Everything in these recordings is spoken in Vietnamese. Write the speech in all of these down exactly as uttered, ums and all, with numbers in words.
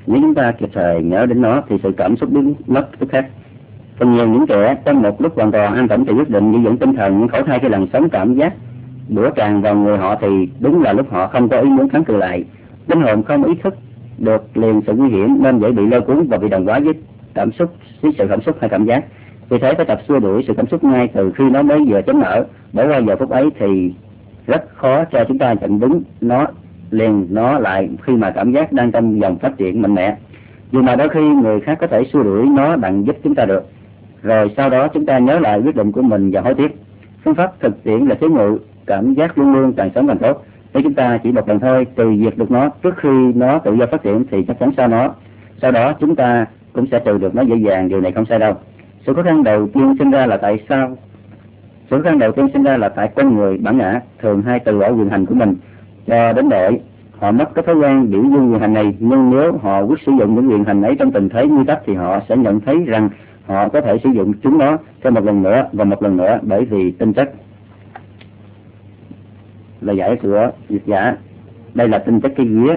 Nếu chúng ta kịp thời nhớ đến nó thì sự cảm xúc biến mất tức khác. Phần nhiều những kẻ trong một lúc hoàn toàn an tĩnh thì quyết định giữ vững tinh thần, những khổ thai khi làn sóng cảm giác đũa tràn vào người họ thì đúng là lúc họ không có ý muốn kháng cự lại. Linh hồn không ý thức được liền sự nguy hiểm nên dễ bị lôi cuốn và bị đồng hóa với cảm xúc, với sự cảm xúc hay cảm giác. Vì thế phải tập xua đuổi sự cảm xúc ngay từ khi nó mới vừa chớm nở. Bỏ qua giờ phút ấy thì rất khó cho chúng ta chặn đứng nó liền nó lại khi mà cảm giác đang trong dòng phát triển mạnh mẽ. Dù mà đôi khi người khác có thể xua đuổi nó bằng giúp chúng ta được, rồi sau đó chúng ta nhớ lại quyết định của mình và hối tiếc. Phương pháp thực tiễn là chế ngự cảm giác luôn luôn càng sớm càng tốt. Nếu chúng ta chỉ một lần thôi từ diệt được nó trước khi nó tự do phát triển thì chắc chắn sau nó sau đó chúng ta cũng sẽ trừ được nó dễ dàng. Điều này không sai đâu. Sự khó khăn đầu tiên sinh ra là tại sao sự khó khăn đầu tiên sinh ra là tại con người bản ngã thường hay từ bỏ quyền hành của mình cho đến độ họ mất cái thói quen biểu dương quyền hành này. Nhưng nếu họ quyết sử dụng những quyền hành ấy trong tình thế nguy cấp thì họ sẽ nhận thấy rằng họ có thể sử dụng chúng nó thêm một lần nữa và một lần nữa, bởi vì tinh chất là giải của dịch giả. Đây là tinh chất cái vía.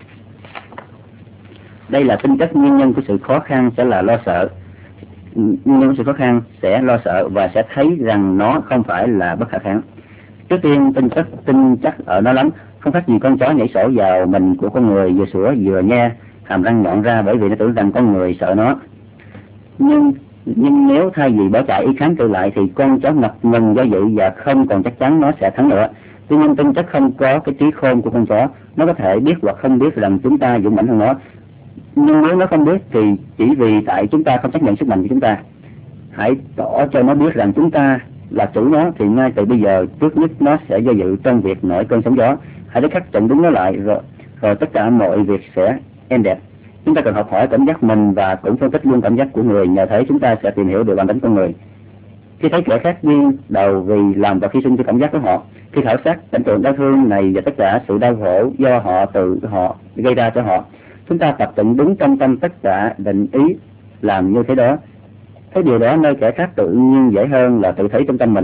Đây là tinh chất nguyên nhân của sự khó khăn sẽ là lo sợ. Nguyên nhân của sự khó khăn sẽ lo sợ và sẽ thấy rằng nó không phải là bất khả kháng. Trước tiên tinh chất tinh chắc ở nó lắm, không khác gì con chó nhảy sổ vào mình của con người, vừa sủa vừa nhe hàm răng nhọn ra bởi vì nó tưởng rằng con người sợ nó. Nhưng nhưng nếu thay vì bỏ chạy ý kháng cự lại thì con chó ngập ngừng do dự và không còn chắc chắn nó sẽ thắng nữa. Tuy nhiên tinh chất không có cái trí khôn của con chó, nó có thể biết hoặc không biết rằng chúng ta dũng mãnh hơn nó. Nhưng nếu nó không biết thì chỉ vì tại chúng ta không chấp nhận sức mạnh của chúng ta. Hãy tỏ cho nó biết rằng chúng ta là chủ nó thì ngay từ bây giờ trước nhất nó sẽ do dự trong việc nổi cơn sóng gió. Hãy để khắc chặn đúng nó lại rồi, rồi tất cả mọi việc sẽ êm đẹp. Chúng ta cần học hỏi cảm giác mình và cũng phân tích luôn cảm giác của người, nhờ thế chúng ta sẽ tìm hiểu được bản tính con người. Khi thấy kẻ khác điên đầu vì làm và hy sinh cho cảm giác của họ, khi khảo sát cảnh tượng đau thương này và tất cả sự đau khổ do họ tự họ gây ra cho họ, chúng ta tập tụng đúng trong tâm tất cả định ý làm như thế đó. Thấy điều đó nơi kẻ khác tự nhiên dễ hơn là tự thấy trong tâm mình.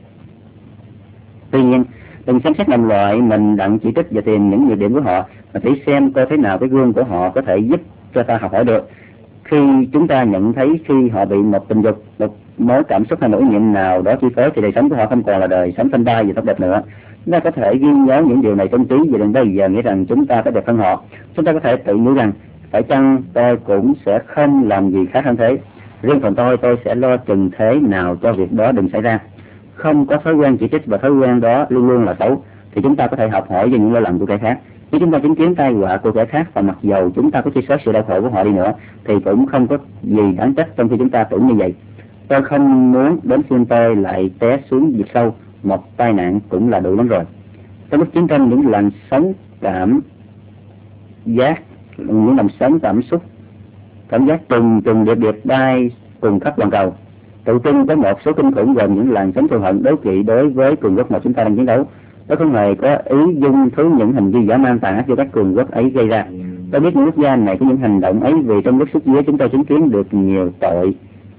Tuy nhiên đừng xem xét làm loại mình đặng chỉ trích và tìm những nhược điểm của họ, mà thử xem coi thế nào cái gương của họ có thể giúp cho ta học hỏi được. Khi chúng ta nhận thấy khi họ bị một tình dục, một mối cảm xúc hay một ý niệm nào đó chi phối thì đời sống của họ không còn là đời sống thanh đa và tốt đẹp nữa. Chúng ta có thể ghi nhớ những điều này trong trí và đừng bao giờ nghĩ rằng chúng ta có đẹp hơn họ. Chúng ta có thể tự nhủ rằng phải chăng tôi cũng sẽ không làm gì khác hơn thế. Riêng phần tôi, tôi sẽ lo chừng thế nào cho việc đó đừng xảy ra. Không có thói quen chỉ trích và thói quen đó luôn luôn là xấu thì chúng ta có thể học hỏi về những lỗi lầm của kẻ khác. Nếu chúng ta chứng kiến tai họa của kẻ khác và mặc dầu chúng ta có chia sẻ sự đau khổ của họ đi nữa thì cũng không có gì đáng trách trong khi chúng ta tưởng như vậy. Tôi không muốn đến phiên tôi lại té xuống vực sâu, một tai nạn cũng là đủ lắm rồi. Trong lúc chiến tranh, những làn sóng cảm giác, những làn sóng cảm xúc, cảm giác trùng trùng điệp điệp bay cùng khắp toàn cầu. Tự tin có một số kinh khủng gồm những làn sóng thù hận đố kỵ đối với cường quốc mà chúng ta đang chiến đấu. Tôi không hề có ý dung thứ những hành vi dã man tàn ác do các cường quốc ấy gây ra. Tôi biết những quốc gia này có những hành động ấy vì trong lúc xuất dưới chúng tôi chứng kiến được nhiều tội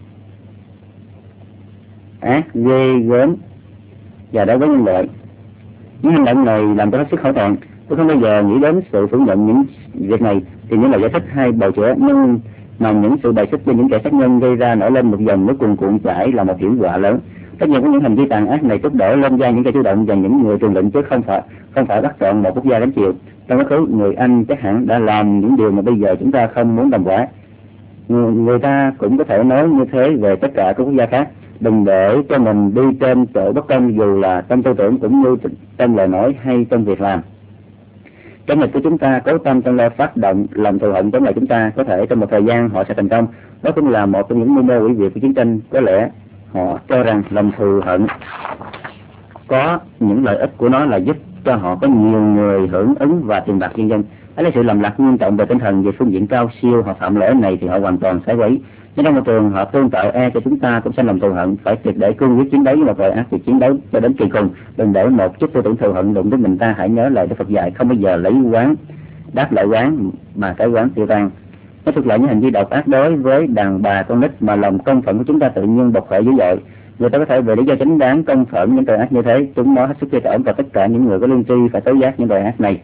ác ghê gớm và đối với nhân loại. Những hành động này làm tôi hết sức hổ thẹn. Tôi không bao giờ nghĩ đến sự phủ nhận những việc này thì những lời giải thích hay bào chữa, nhưng mà những sự bài xích cho những kẻ sát nhân gây ra nổi lên một dòng nước cuồn cuộn chảy là một hiểm họa lớn. Tất nhiên những hành vi tàn ác này thúc đẩy lên ra những kẻ chủ động và những người trường lĩnh chứ không phải không phải bắt chọn một quốc gia đánh chịu. Trong quá khứ người Anh chắc hẳn đã làm những điều mà bây giờ chúng ta không muốn đồng quả. Người, người ta cũng có thể nói như thế về tất cả các quốc gia khác. Đừng để cho mình đi trên chỗ bất công dù là trong tư tưởng cũng như trong lời nói hay trong việc làm. Cái nghịch của chúng ta cố tâm trong lo phát động lòng thù hận chống lại chúng ta, có thể trong một thời gian họ sẽ thành công. Đó cũng là một trong những mưu mô hủy diệt của chiến tranh. Có lẽ họ cho rằng lòng thù hận có những lợi ích của nó là giúp cho họ có nhiều người hưởng ứng và tiền bạc nhân dân. Ấy là sự lầm lạc nghiêm trọng về tinh thần về phương diện cao siêu. Họ phạm lỗi này thì họ hoàn toàn sai quấy. Nhưng trong một trường hợp tương tự e cho chúng ta cũng sẽ lòng thù hận, phải triệt để cương quyết chiến đấu với một tội ác, việc chiến đấu cho đến kỳ cùng. Đừng để một chút tư tưởng thù hận đụng đến mình ta. Hãy nhớ lời Đức Phật dạy không bao giờ lấy quán đáp lại quán mà cái quán tiêu tan. Nó thực lại những hành vi độc ác đối với đàn bà con nít mà lòng công phận của chúng ta tự nhiên bộc khởi dữ dội. Người ta có thể về lý do chính đáng công phận những tội ác như thế. Chúng nó hết sức ghê tởm và tất cả những người có lương tri phải tố giác những tội ác này.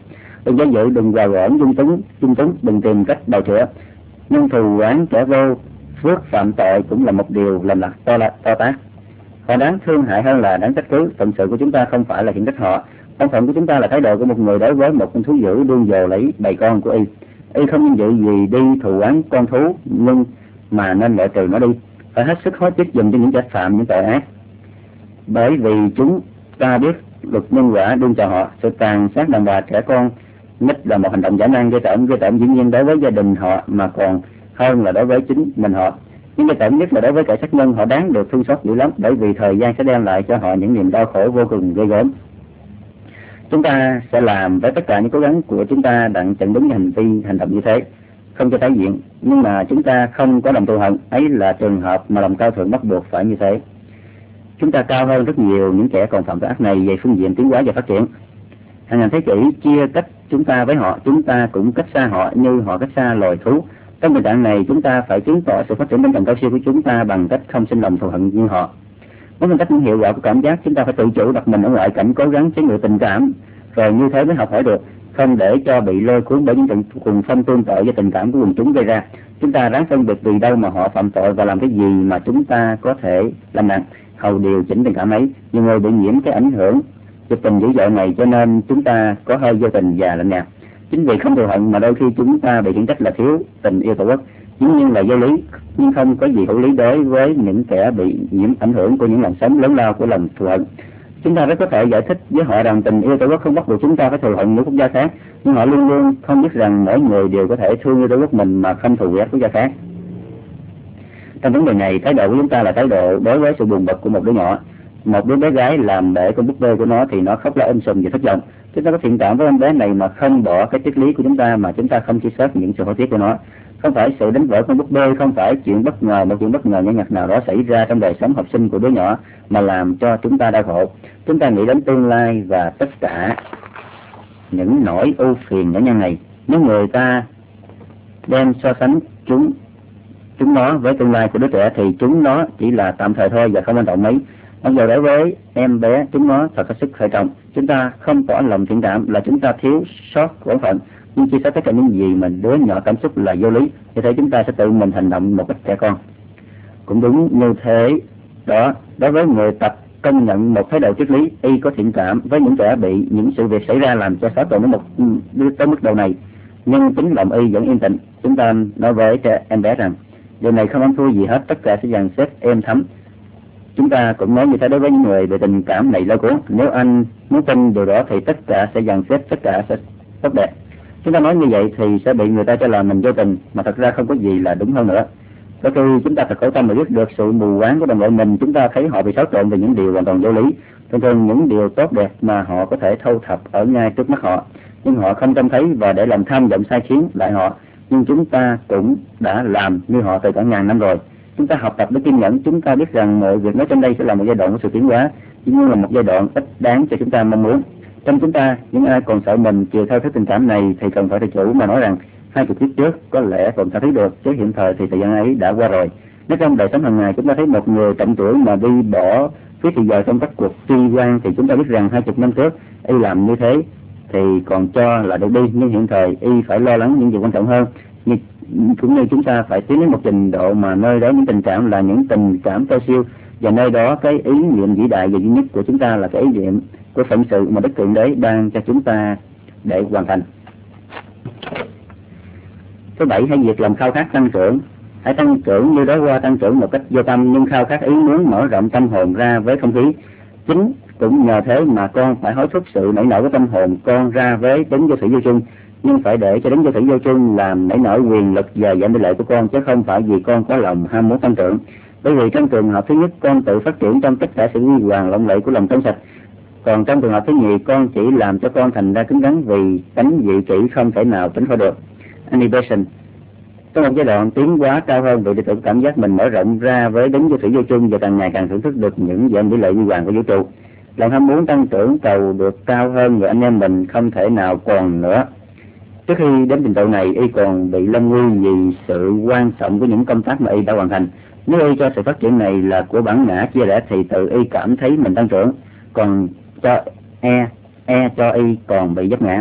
Đừng do dự, đừng gào gỡn dung túng, dung túng, đừng tìm cách bào chữa. Nhưng thù oán kẻ vô phước phạm tội cũng là một điều lầm lạc to lạc to tát. Họ đáng thương hại hơn là đáng trách cứ. Phận sự của chúng ta không phải là khiển trách họ. Thân phận của chúng ta là thái độ của một người đối với một con thú dữ đương dồ lấy bầy con của y. Y không nhân dự gì đi thù oán con thú, nhưng mà nên loại trừ nó đi. Phải hết sức hối tiếc dùm cho những kẻ phạm những tội ác, bởi vì chúng ta biết luật nhân quả đương chờ họ. Sự tàn sát đàn bà trẻ con nít là một hành động dã man ghê tởm, ghê tởm dĩ nhiên đối với gia đình họ, mà còn hơn là đối với chính mình họ. Nhưng ghê tởm nhất là đối với kẻ sát nhân. Họ đáng được thương xót dữ lắm, bởi vì thời gian sẽ đem lại cho họ những niềm đau khổ vô cùng ghê gớm. Chúng ta sẽ làm với tất cả những cố gắng của chúng ta đặng chặn đứng hành vi hành động như thế, không cho tái diện. Nhưng mà chúng ta không có lòng thù hận, ấy là trường hợp mà lòng cao thượng bắt buộc phải như thế. Chúng ta cao hơn rất nhiều những kẻ còn phạm tội ác này về phương diện tiến hóa và phát triển. Hàng ngàn thế kỷ chia cách chúng ta với họ, chúng ta cũng cách xa họ như họ cách xa loài thú. Trong tình trạng này, chúng ta phải chứng tỏ sự phát triển đến tầng cao siêu của chúng ta bằng cách không sinh lòng thù hận như họ. Với một cách hiệu quả của cảm giác, chúng ta phải tự chủ đặt mình ở ngoại cảnh, cố gắng chế ngự tình cảm, rồi như thế mới học hỏi được, không để cho bị lôi cuốn bởi những trận cuồng phong tương tự do tình cảm của quần chúng gây ra. Chúng ta ráng phân biệt vì đâu mà họ phạm tội và làm cái gì mà chúng ta có thể làm nặng, hầu điều chỉnh tình cảm ấy. Nhiều người bị nhiễm cái ảnh hưởng dục tình dữ dội này, cho nên chúng ta có hơi vô tình và lạnh nhạt. Chính vì không thù hận mà đôi khi chúng ta bị khiển trách là thiếu tình yêu tổ quốc, dĩ nhiên là vô lý, nhưng không có gì hữu lý đối với những kẻ bị nhiễm ảnh hưởng của những làn sóng lớn lao của lòng thù hận. Chúng ta rất có thể giải thích với họ rằng tình yêu tổ quốc không bắt buộc chúng ta phải thù hận những quốc gia khác, nhưng họ luôn luôn không biết rằng mỗi người đều có thể thương yêu tổ quốc mình mà không thù ghét quốc gia khác. Trong vấn đề này, thái độ của chúng ta là thái độ đối với sự buồn bực của một đứa nhỏ. Một đứa bé gái làm bể con búp bê của nó thì nó khóc la um sùm và thất vọng. Chúng ta có thiện cảm với em bé này mà không bỏ cái triết lý của chúng ta, mà chúng ta không chia sớt những sự hối tiếc của nó. Không phải sự đánh vỡ con búp bê, không phải chuyện bất ngờ, một chuyện bất ngờ nhỏ nhặt nào đó xảy ra trong đời sống học sinh của đứa nhỏ mà làm cho chúng ta đau khổ. Chúng ta nghĩ đến tương lai và tất cả những nỗi ưu phiền nhỏ nhặt này. Nếu người ta đem so sánh chúng chúng nó với tương lai của đứa trẻ thì chúng nó chỉ là tạm thời thôi và không quan trọng mấy. Mặc dù đối với em bé, chúng nó thật có sức khởi trọng. Chúng ta không tỏ lòng thiện cảm là chúng ta thiếu sót bổn phận, nhưng chia sẻ tất cả những gì mình đứa nhỏ cảm xúc là vô lý. Như thế chúng ta sẽ tự mình hành động một cách trẻ con. Cũng đúng như thế đó, đối với người tập công nhận một thái độ triết lý, y có thiện cảm với những kẻ bị những sự việc xảy ra làm cho xáo trộn đến một tới mức độ này, nhưng tính lòng y vẫn yên tĩnh. Chúng ta nói với trẻ em bé rằng điều này không ăn thua gì hết, tất cả sẽ dàn xếp êm thấm. Chúng ta cũng nói như thế đối với những người bị tình cảm này lôi cuốn. Nếu anh muốn tin điều đó thì tất cả sẽ dàn xếp, tất cả sẽ tốt đẹp. Chúng ta nói như vậy thì sẽ bị người ta cho là mình vô tình, mà thật ra không có gì là đúng hơn nữa. Đôi khi chúng ta thật khổ tâm mà biết được sự mù quáng của đồng đội mình, chúng ta thấy họ bị xáo trộn về những điều hoàn toàn vô lý, thường thường những điều tốt đẹp mà họ có thể thâu thập ở ngay trước mắt họ, nhưng họ không trông thấy và để làm tham vọng sai khiến lại họ. Nhưng chúng ta cũng đã làm như họ từ cả ngàn năm rồi. Chúng ta học tập để kiên nhẫn. Chúng ta biết rằng mọi việc nói trên đây sẽ là một giai đoạn của sự tiến hóa, nhưng là một giai đoạn ít đáng cho chúng ta mong muốn. Trong chúng ta, những ai còn sợ mình chiều theo thứ tình cảm này thì cần phải tự chủ mà nói rằng hai chục kiếp trước có lẽ còn tha thứ được, chứ hiện thời thì thời gian ấy đã qua rồi. Nếu trong đời sống hàng ngày chúng ta thấy một người trọng tuổi mà đi bỏ phí thì giờ trong các cuộc tri quan, thì chúng ta biết rằng hai chục năm trước y làm như thế thì còn cho là được đi, nhưng hiện thời y phải lo lắng những việc quan trọng hơn. Như, cũng như chúng ta phải tiến đến một trình độ mà nơi đó những tình cảm là những tình cảm cao siêu, và nơi đó cái ý niệm vĩ đại và duy nhất của chúng ta là cái ý niệm của phận sự mà Đức Thượng Đế ban cho chúng ta để hoàn thành. Thứ bảy, hãy việc làm khao khát tăng trưởng. Hãy tăng trưởng như đó qua tăng trưởng một cách vô tâm, nhưng khao khát ý muốn mở rộng tâm hồn ra với không khí. Chính cũng nhờ thế mà con phải hối thúc sự nảy nở của tâm hồn con ra với đấng vô thủy vô chung, nhưng phải để cho đấng vô thủy vô chung làm nảy nở quyền lực và giảm tỷ lệ của con, chứ không phải vì con có lòng ham muốn tăng trưởng. Bởi vì trong trường hợp thứ nhất, con tự phát triển trong tất cả sự huy hoàng lộng lẫy của lòng trong sạch, còn trong trường hợp thứ nhì, con chỉ làm cho con thành ra cứng rắn vì tánh vị kỷ không thể nào tránh khỏi được. Inhibition. Trong một giai đoạn tiến hóa cao hơn, vị đệ tử cảm giác mình mở rộng ra với đấng vô thủy vô chung và càng ngày càng thưởng thức được những dạng tỷ lệ huy hoàng của vũ trụ. Lòng ham muốn tăng trưởng cầu được cao hơn, người anh em mình không thể nào còn nữa. Trước khi đến trình độ này, y còn bị lâm nguy vì sự quan trọng của những công tác mà y đã hoàn thành. Nếu y cho sự phát triển này là của bản ngã chia rẽ thì tự y cảm thấy mình tăng trưởng, còn cho e e cho y còn bị dấp ngã.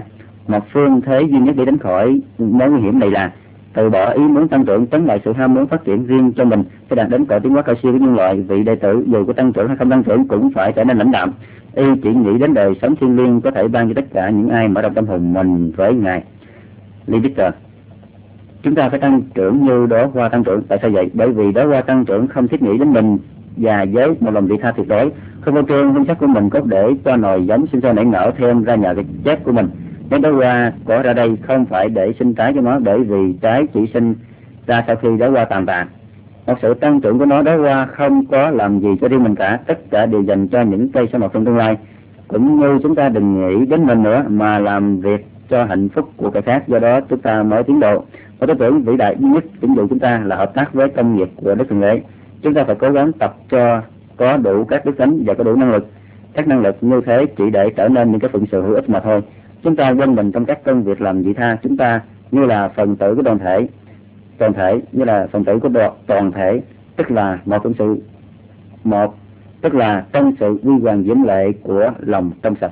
Một phương thế duy nhất để tránh khỏi mối nguy hiểm này là từ bỏ ý muốn tăng trưởng, chống lại sự ham muốn phát triển riêng cho mình sẽ đạt đến cõi tiến hóa cao siêu của nhân loại. Vị đệ tử dù có tăng trưởng hay không tăng trưởng cũng phải trở nên lãnh đạm. Y chỉ nghĩ đến đời sống thiêng liêng có thể ban cho tất cả những ai mở rộng tâm hồn mình với Ngài. Lee Victor. Chúng ta phải tăng trưởng như đóa hoa tăng trưởng. Tại sao vậy? Bởi vì đóa hoa tăng trưởng không thiết nghĩ đến mình và với một lòng vị tha tuyệt đối, không có trương hương sắc của mình có để cho nòi giống sinh sôi nảy nở thêm ra nhờ cái chết của mình. Nếu đóa hoa có ra đây không phải để sinh trái cho nó, bởi vì trái chỉ sinh ra sau khi đóa hoa tàn tạ. Một sự tăng trưởng của nó, đóa hoa không có làm gì cho riêng mình cả, tất cả đều dành cho những cây sẽ mọc trong tương lai. Cũng như chúng ta đừng nghĩ đến mình nữa mà làm việc cho hạnh phúc của kẻ khác, do đó chúng ta mới tiến độ. Và tôi tưởng vĩ đại duy nhất chính vụ chúng ta là hợp tác với công nghiệp của Đức Thượng Đế. Chúng ta phải cố gắng tập cho có đủ các đức tính và có đủ năng lực. Các năng lực như thế chỉ để trở nên những cái phụng sự hữu ích mà thôi. Chúng ta quên mình trong các công việc làm vị tha. Chúng ta như là phần tử của đoàn thể, toàn thể như là phần tử của toàn thể, tức là một trong sự một tức là trong sự quy hoàng diễm lệ của lòng trong sạch.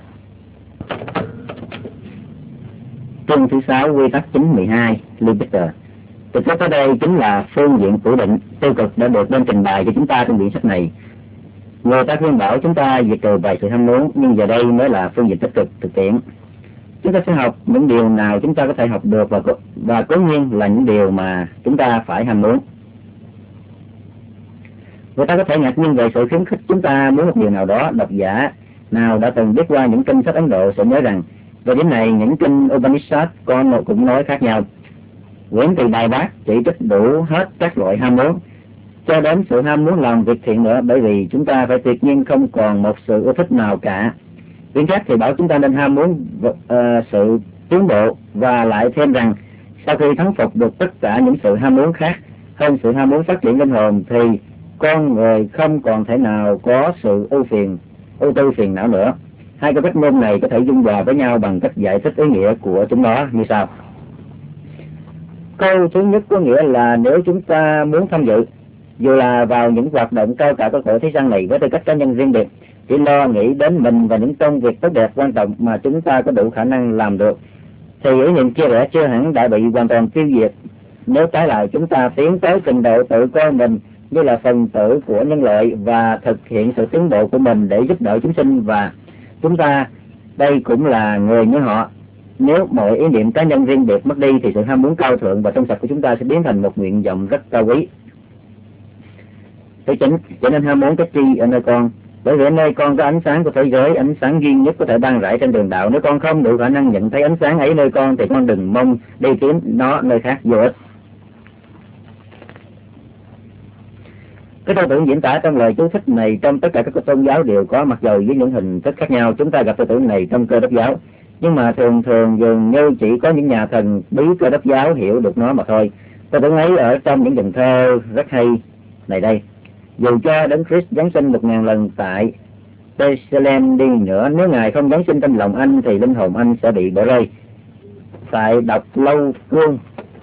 Chương thứ sáu, quy tắc chín mười hai, Lee Victor. Thực chất ở đây chính là phương diện phủ định tiêu cực đã được bên trình bày cho chúng ta trong quyển sách này. Người ta khuyên bảo chúng ta diệt trừ vài sự ham muốn, nhưng giờ đây mới là phương diện tích cực thực tiễn. Chúng ta sẽ học những điều nào chúng ta có thể học được và và cố nhiên là những điều mà chúng ta phải ham muốn. Người ta có thể ngạc nhiên về sự khuyến khích chúng ta muốn một điều nào đó. Độc giả nào đã từng biết qua những kinh sách Ấn Độ sẽ nhớ rằng về điểm này những kinh Upanishad con cũng nói khác nhau. Quyển từ Bài Bát chỉ trích đủ hết các loại ham muốn cho đến sự ham muốn làm việc thiện nữa, bởi vì chúng ta phải tuyệt nhiên không còn một sự ưa thích nào cả. Quyển khác thì bảo chúng ta nên ham muốn uh, sự tiến bộ, và lại thêm rằng sau khi thắng phục được tất cả những sự ham muốn khác hơn sự ham muốn phát triển linh hồn thì con người không còn thể nào có sự ưu phiền, ưu tư phiền não nữa. Hai câu cách ngôn này có thể dung hòa với nhau bằng cách giải thích ý nghĩa của chúng nó như sau. Câu thứ nhất có nghĩa là nếu chúng ta muốn tham dự, dù là vào những hoạt động cao cả của cõi thế gian này với tư cách cá nhân riêng biệt, chỉ lo nghĩ đến mình và những công việc tốt đẹp quan trọng mà chúng ta có đủ khả năng làm được, thì ý niệm chia rẽ chưa hẳn đã bị hoàn toàn tiêu diệt. Nếu trái lại chúng ta tiến tới trình độ tự coi mình như là phần tử của nhân loại và thực hiện sự tiến bộ của mình để giúp đỡ chúng sinh, và chúng ta đây cũng là người như họ. Nếu mọi ý niệm cá nhân riêng biệt mất đi thì sự ham muốn cao thượng và trong sạch của chúng ta sẽ biến thành một nguyện vọng rất cao quý. Thứ chính, cho nên ham muốn cái chi ở nơi con, bởi vì ở nơi con có ánh sáng của thế giới, ánh sáng duy nhất có thể ban rải trên đường đạo. Nếu con không đủ khả năng nhận thấy ánh sáng ấy nơi con thì con đừng mong đi kiếm nó nơi khác vô ích. Cái tư tưởng diễn tả trong lời chú thích này trong tất cả các tôn giáo đều có, mặc dầu với những hình thức khác nhau. Chúng ta gặp tư tưởng này trong Cơ Đốc giáo, nhưng mà thường thường dường như chỉ có những nhà thần bí Cơ Đốc giáo hiểu được nó mà thôi. Tư tưởng ấy ở trong những dòng thơ rất hay này đây. Dù cho Đấng Christ giáng sinh một ngàn lần tại Bethlehem đi nữa, nếu Ngài không giáng sinh trong lòng anh thì linh hồn anh sẽ bị bỏ rơi. Tại đọc lâu cương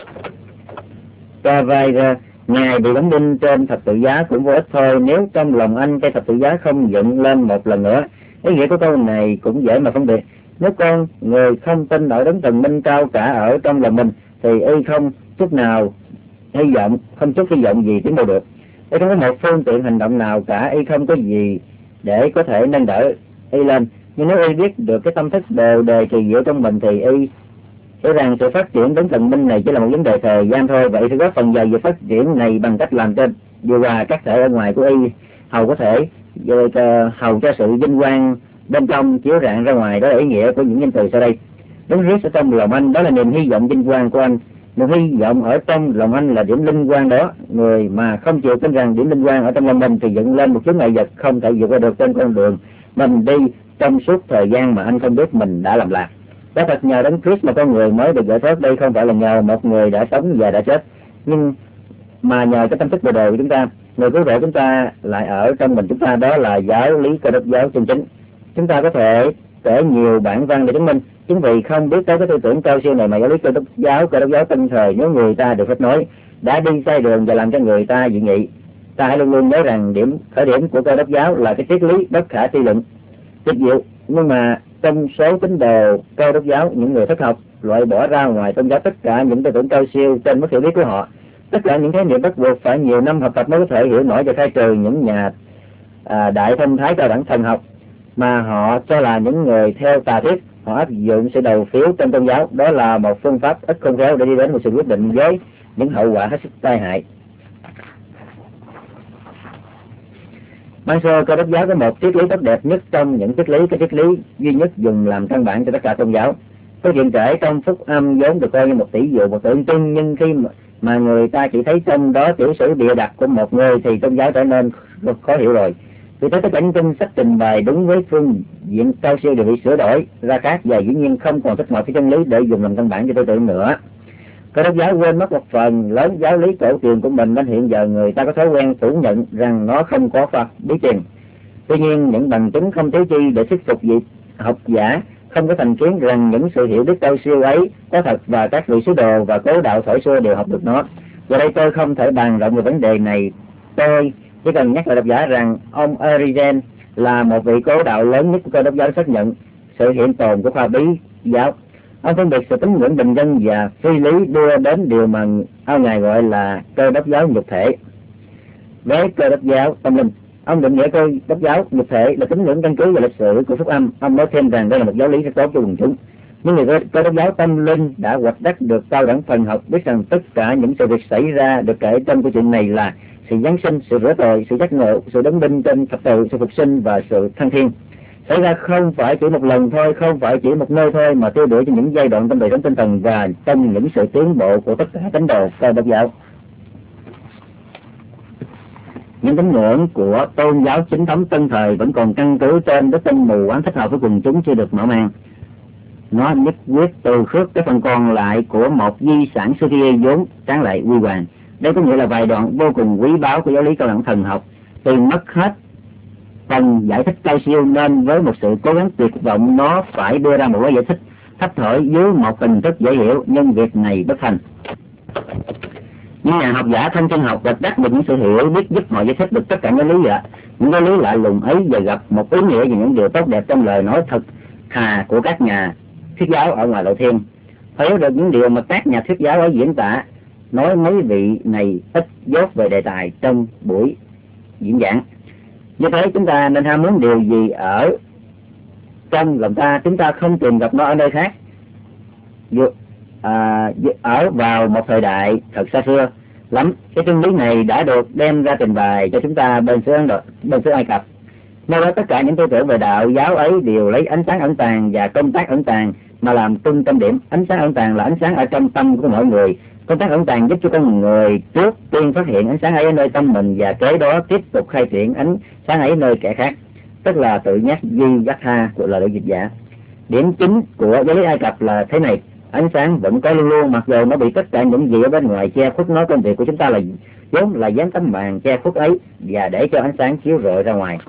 cho vai ra, Ngài bị đóng đinh trên thập tự giá cũng vô ích thôi nếu trong lòng anh cây thập tự giá không dựng lên một lần nữa. Ý nghĩa của câu này cũng dễ mà phân biệt. Nếu con người không tin ở đấng thần minh cao cả ở trong lòng mình thì y không chút nào hy vọng, không chút hy vọng gì tiến bộ được. Y không có một phương tiện hành động nào cả, y không có gì để có thể nâng đỡ y lên. Nhưng nếu y biết được cái tâm thức đều đề kỳ diệu trong mình thì y cho rằng sự phát triển đấng thần minh này chỉ là một vấn đề thời gian thôi. Vậy thì góp phần vào việc phát triển này bằng cách làm cho điều hòa các thể ở ngoài của y hầu có thể hầu cho sự vinh quang bên trong chiếu rạng ra ngoài. Đó là ý nghĩa của những danh từ sau đây. Đấng Christ ở trong lòng anh, đó là niềm hy vọng vinh quang của anh. Niềm hy vọng ở trong lòng anh là điểm linh quang đó. Người mà không chịu tin rằng điểm linh quang ở trong lòng mình thì dựng lên một chướng ngại vật không thể vượt qua được trên con đường mình đi trong suốt thời gian mà anh không biết mình đã làm lạc. Đó thật nhờ Đấng Christ mà con người mới được giải thoát. Đây không phải là nhờ một người đã sống và đã chết, nhưng mà nhờ cái tâm thức bồ đề của chúng ta. Người cứu rỗi chúng ta lại ở trong mình chúng ta, đó là giáo lý Cơ Đốc giáo chân chính. Chúng ta có thể kể nhiều bản văn để chứng minh. Chính vì không biết tới cái tư tưởng cao siêu này mà giáo lý Cơ Đốc giáo, Cơ Đốc giáo tinh thời, nếu người ta được phép nói, đã đi sai đường và làm cho người ta dị nghị. Ta hãy luôn luôn nhớ rằng điểm khởi điểm của Cơ Đốc giáo là cái triết lý bất khả suy luận, tuyệt diệu, nhưng mà trong số tín đồ Cơ Đốc giáo, những người thất học loại bỏ ra ngoài tôn giáo tất cả những tư tưởng cao siêu trên mức hiểu biết của họ, tất cả những khái niệm bắt buộc phải nhiều năm học tập mới có thể hiểu nổi và khai trừ những nhà à, đại thông thái cao đẳng thần học mà họ cho là những người theo tà thuyết. Họ áp dụng sự đầu phiếu trong tôn giáo, đó là một phương pháp ít khôn khéo để đi đến một sự quyết định với những hậu quả hết sức tai hại. Ban sơ Cơ Đốc giáo có một triết lý tốt đẹp nhất trong những triết lý, cái triết lý duy nhất dùng làm căn bản cho tất cả tôn giáo. Câu chuyện kể trong phúc âm vốn được coi như một tỷ dụ, một tượng trưng, nhưng khi mà người ta chỉ thấy trong đó tiểu sử bịa đặt của một người thì tôn giáo trở nên khó hiểu rồi. Vì thế tất cả những kinh sách trình bày đúng với phương diện cao siêu đều bị sửa đổi ra khác, và dĩ nhiên không còn thích hợp với chân lý để dùng làm căn bản cho tư tưởng nữa. Cơ Đốc giáo quên mất một phần lớn giáo lý cổ truyền của mình, nên hiện giờ người ta có thói quen phủ nhận rằng nó không có Phật bí truyền. Tuy nhiên những bằng chứng không thiếu chi để thuyết phục vị học giả không có thành kiến rằng những sự hiểu biết cao siêu ấy có thật, và các vị sứ đồ và cố đạo thổi xưa đều học được nó. Giờ đây tôi không thể bàn rộng về vấn đề này, tôi chỉ cần nhắc lại độc giả rằng ông Origen là một vị cố đạo lớn nhất của Cơ Đốc giáo xác nhận sự hiện tồn của khoa bí giáo. Ông phân biệt sự tín ngưỡng bình dân và phi lý đưa đến điều mà ông ngài gọi là Cơ Đốc giáo nhục thể. Với Cơ Đốc giáo tâm linh, ông định nghĩa Cơ Đốc giáo nhục thể là tín ngưỡng căn cứ vào lịch sử của phúc âm. Ông nói thêm rằng đây là một giáo lý rất tốt cho quần chúng. Nhưng người Cơ Đốc giáo tâm linh đã hoạch đắc được cao đẳng thần học, biết rằng tất cả những sự việc xảy ra được kể trong câu chuyện này là sự giáng sinh, sự rửa tội, sự giác ngộ, sự đấng binh trên thập tự, sự phục sinh và sự thăng thiên xảy ra không phải chỉ một lần thôi, không phải chỉ một nơi thôi, mà tiêu biểu cho những giai đoạn trong đời sống tinh thần và trong những sự tiến bộ của tất cả tín đồ Cơ Đốc giáo. Những tín ngưỡng của tôn giáo chính thống tân thời vẫn còn căn cứ trên đức tin mù quáng thích hợp với quần chúng chưa được mở mang. Nó nhất quyết từ khước cái phần còn lại của một di sản xưa kia vốn tráng lệ quy hoàng. Đây có nghĩa là vài đoạn vô cùng quý báu của giáo lý cao đẳng thần học tìm mất hết phần giải thích cao siêu, nên với một sự cố gắng tuyệt vọng nó phải đưa ra một cái giải thích thấp thỏi dưới một hình thức dễ hiểu, nhưng việc này bất thành. Những nhà học giả thân chân học gật đắc được những sự hiểu biết giúp họ giải thích được tất cả những lý lạ, những cái lý lạ lùng ấy, và gặp một ý nghĩa về những điều tốt đẹp trong lời nói thật thà của các nhà thuyết giáo ở ngoài lộ thiên. Thấy được những điều mà các nhà thuyết giáo ấy diễn tả, nói mấy vị này ít dốt về đề tài trong buổi diễn giảng. Như thế chúng ta nên ham muốn điều gì ở trong lòng ta, chúng ta không tìm gặp nó ở nơi khác. À, ở vào một thời đại thật xa xưa lắm, cái chân lý này đã được đem ra trình bày cho chúng ta bên xứ Ấn Độ, bên xứ Ai Cập. Nơi đó tất cả những tư tưởng về đạo giáo ấy đều lấy ánh sáng ẩn tàng và công tác ẩn tàng mà làm trung tâm điểm. Ánh sáng ẩn tàng là ánh sáng ở trong tâm của mọi người. Công tác ẩn tàng giúp cho con người trước tiên phát hiện ánh sáng ấy ở nơi tâm mình, và kế đó tiếp tục khai triển ánh sáng ấy nơi kẻ khác, tức là tự nhắc duy giác tha của lời dịch giả. Điểm chính của giáo lý Ai Cập là thế này: ánh sáng vẫn có luôn luôn, mặc dù nó bị tất cả những gì ở bên ngoài che khuất nó. Công việc của chúng ta là vốn là dán tấm màn che khuất ấy và để cho ánh sáng chiếu rọi ra ngoài.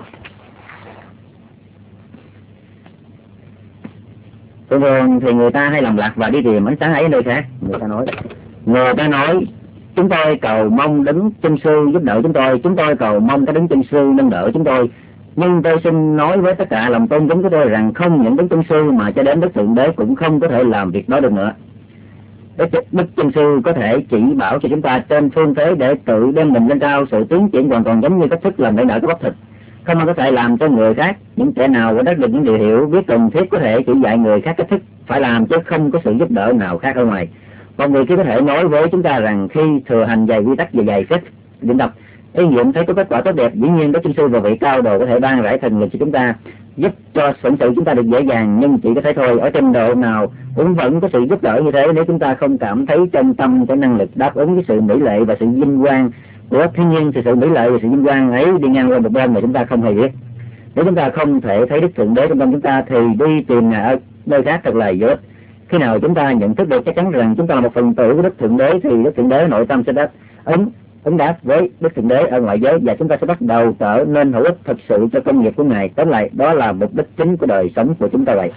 Thường thường thì người ta hay lầm lạc và đi tìm ánh sáng ấy ở nơi khác. Người ta nói, người ta nói chúng tôi cầu mong đứng chân sư giúp đỡ chúng tôi, chúng tôi cầu mong cái đứng chân sư nâng đỡ chúng tôi. Nhưng tôi xin nói với tất cả lòng tôn kính của tôi rằng không những đứng chân sư mà cho đến Đức Thượng Đế cũng không có thể làm việc đó được nữa. Đức, Đức chân sư có thể chỉ bảo cho chúng ta trên phương thế để tự đem mình lên cao. Sự tiến triển hoàn toàn giống như cách thức làm để đỡ cái bắp thịt, không ai có thể làm cho người khác. Những kẻ nào có đắc được những điều hiểu biết cần thiết có thể chỉ dạy người khác cách thức phải làm, chứ không có sự giúp đỡ nào khác ở ngoài. Còn người kia có thể nói với chúng ta rằng khi thừa hành vài quy tắc và vài phép định đọc ý nghiệm thấy có kết quả tốt đẹp, dĩ nhiên Đức chân sư và vị cao đồ có thể ban rải thần lực cho chúng ta, giúp cho phận sự chúng ta được dễ dàng. Nhưng chỉ có thể thôi, ở trình độ nào cũng vẫn có sự giúp đỡ như thế nếu chúng ta không cảm thấy trong tâm cái năng lực đáp ứng với sự mỹ lệ và sự vinh quang của thiên nhiên. Thì sự mỹ lệ và sự vinh quang ấy đi ngang qua một bên mà chúng ta không hề biết. Nếu chúng ta không thể thấy Đức Thượng Đế trong tâm chúng ta thì đi tìm Ngài ở nơi khác thật là vô ích. Khi nào chúng ta nhận thức được chắc chắn rằng chúng ta là một phần tử của Đức Thượng Đế thì Đức Thượng Đế nội tâm sẽ đáp ứng ứng đáp với Đức Thượng Đế ở ngoại giới, và chúng ta sẽ bắt đầu trở nên hữu ích thực sự cho công nghiệp của Ngài. Tóm lại, đó là mục đích chính của đời sống của chúng ta vậy.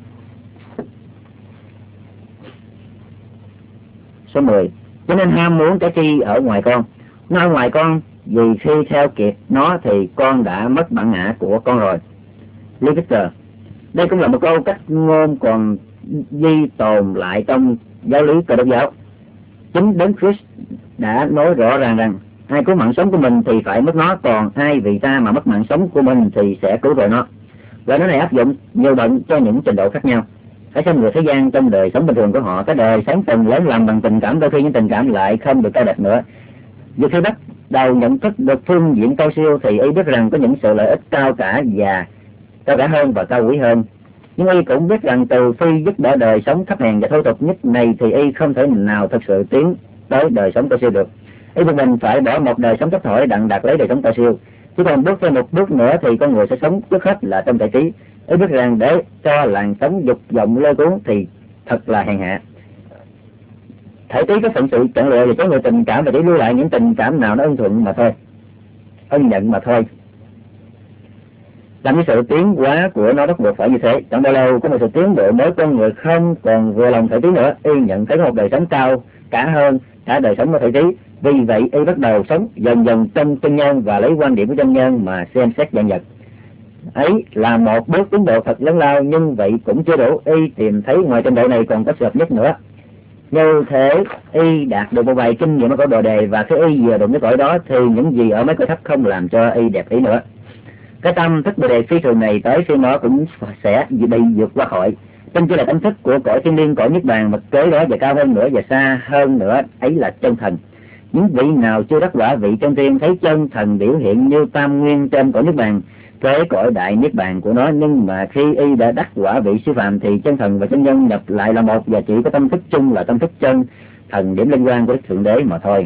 Số mười. Cho nên ham muốn cái chi ở ngoài con. Nó ở ngoài con vì khi theo kịp nó thì con đã mất bản ngã của con rồi. Lý Victor. Đây cũng là một câu cách ngôn còn ghi tồn lại trong giáo lý Cơ Đốc giáo. Chính Đấng Christ đã nói rõ ràng rằng ai cứu mạng sống của mình thì phải mất nó, còn ai vì ta mà mất mạng sống của mình thì sẽ cứu rồi nó. Và nó này áp dụng nhiều bệnh cho những trình độ khác nhau. Hãy xem người thế gian trong đời sống bình thường của họ, cái đời sống từng lớn làm bằng tình cảm, đôi khi những tình cảm lại không được cao đẹp nữa. Dù khi bắt đầu nhận thức được phương diện cao siêu thì y biết rằng có những sự lợi ích cao cả và cao cả hơn và cao quý hơn. Nhưng y cũng biết rằng từ khi dứt bỏ đời sống thấp hèn và thô tục nhất này thì y không thể nào thực sự tiến tới đời sống cao siêu được. Y buộc mình phải bỏ một đời sống thấp thỏi đặng đạt lấy đời sống cao siêu. Chứ còn bước thêm một bước nữa thì con người sẽ sống trước hết là trong thể trí. Y biết rằng để cho làn sóng dục vọng lôi cuốn thì thật là hèn hạ. Thể trí có phận sự chọn lựa và có người tình cảm và chỉ lưu lại những tình cảm nào nó ân thuận mà thôi, ân nhận mà thôi. Làm cái sự tiến hóa của nó bắt buộc phải như thế. Chẳng bao lâu có một sự tiến bộ mới, con người không còn vừa lòng thể trí nữa, y nhận thấy có một đời sống cao cả hơn cả đời sống của thể trí. Vì vậy y bắt đầu sống dần dần trong chân nhân và lấy quan điểm của chân nhân mà xem xét dạng vật. Ấy là một bước tiến bộ thật lớn lao, nhưng vậy cũng chưa đủ. Y tìm thấy ngoài trình độ này còn có sự hợp nhất nữa. Như thế y đạt được một vài kinh nghiệm ở cõi bồ đề, và khi y vừa đụng cái cõi đó thì những gì ở mấy cõi thấp không làm cho y đẹp ý nữa. Cái tâm thức bồ đề phi thường này tới khi nó cũng sẽ bị vượt qua khỏi. Chân chỉ là tâm thức của cõi thiên liêng, cõi niết bàn, mà kế đó và cao hơn nữa và xa hơn nữa ấy là chân thần. Những vị nào chưa đắc quả vị chân tiên thấy chân thần biểu hiện như tam nguyên trên cõi niết bàn, kế cõi đại niết bàn của nó, nhưng mà khi y đã đắc quả vị siêu phàm thì chân thần và chân nhân nhập lại là một, và chỉ có tâm thức chung là tâm thức chân thần, điểm liên quan của thượng đế mà thôi.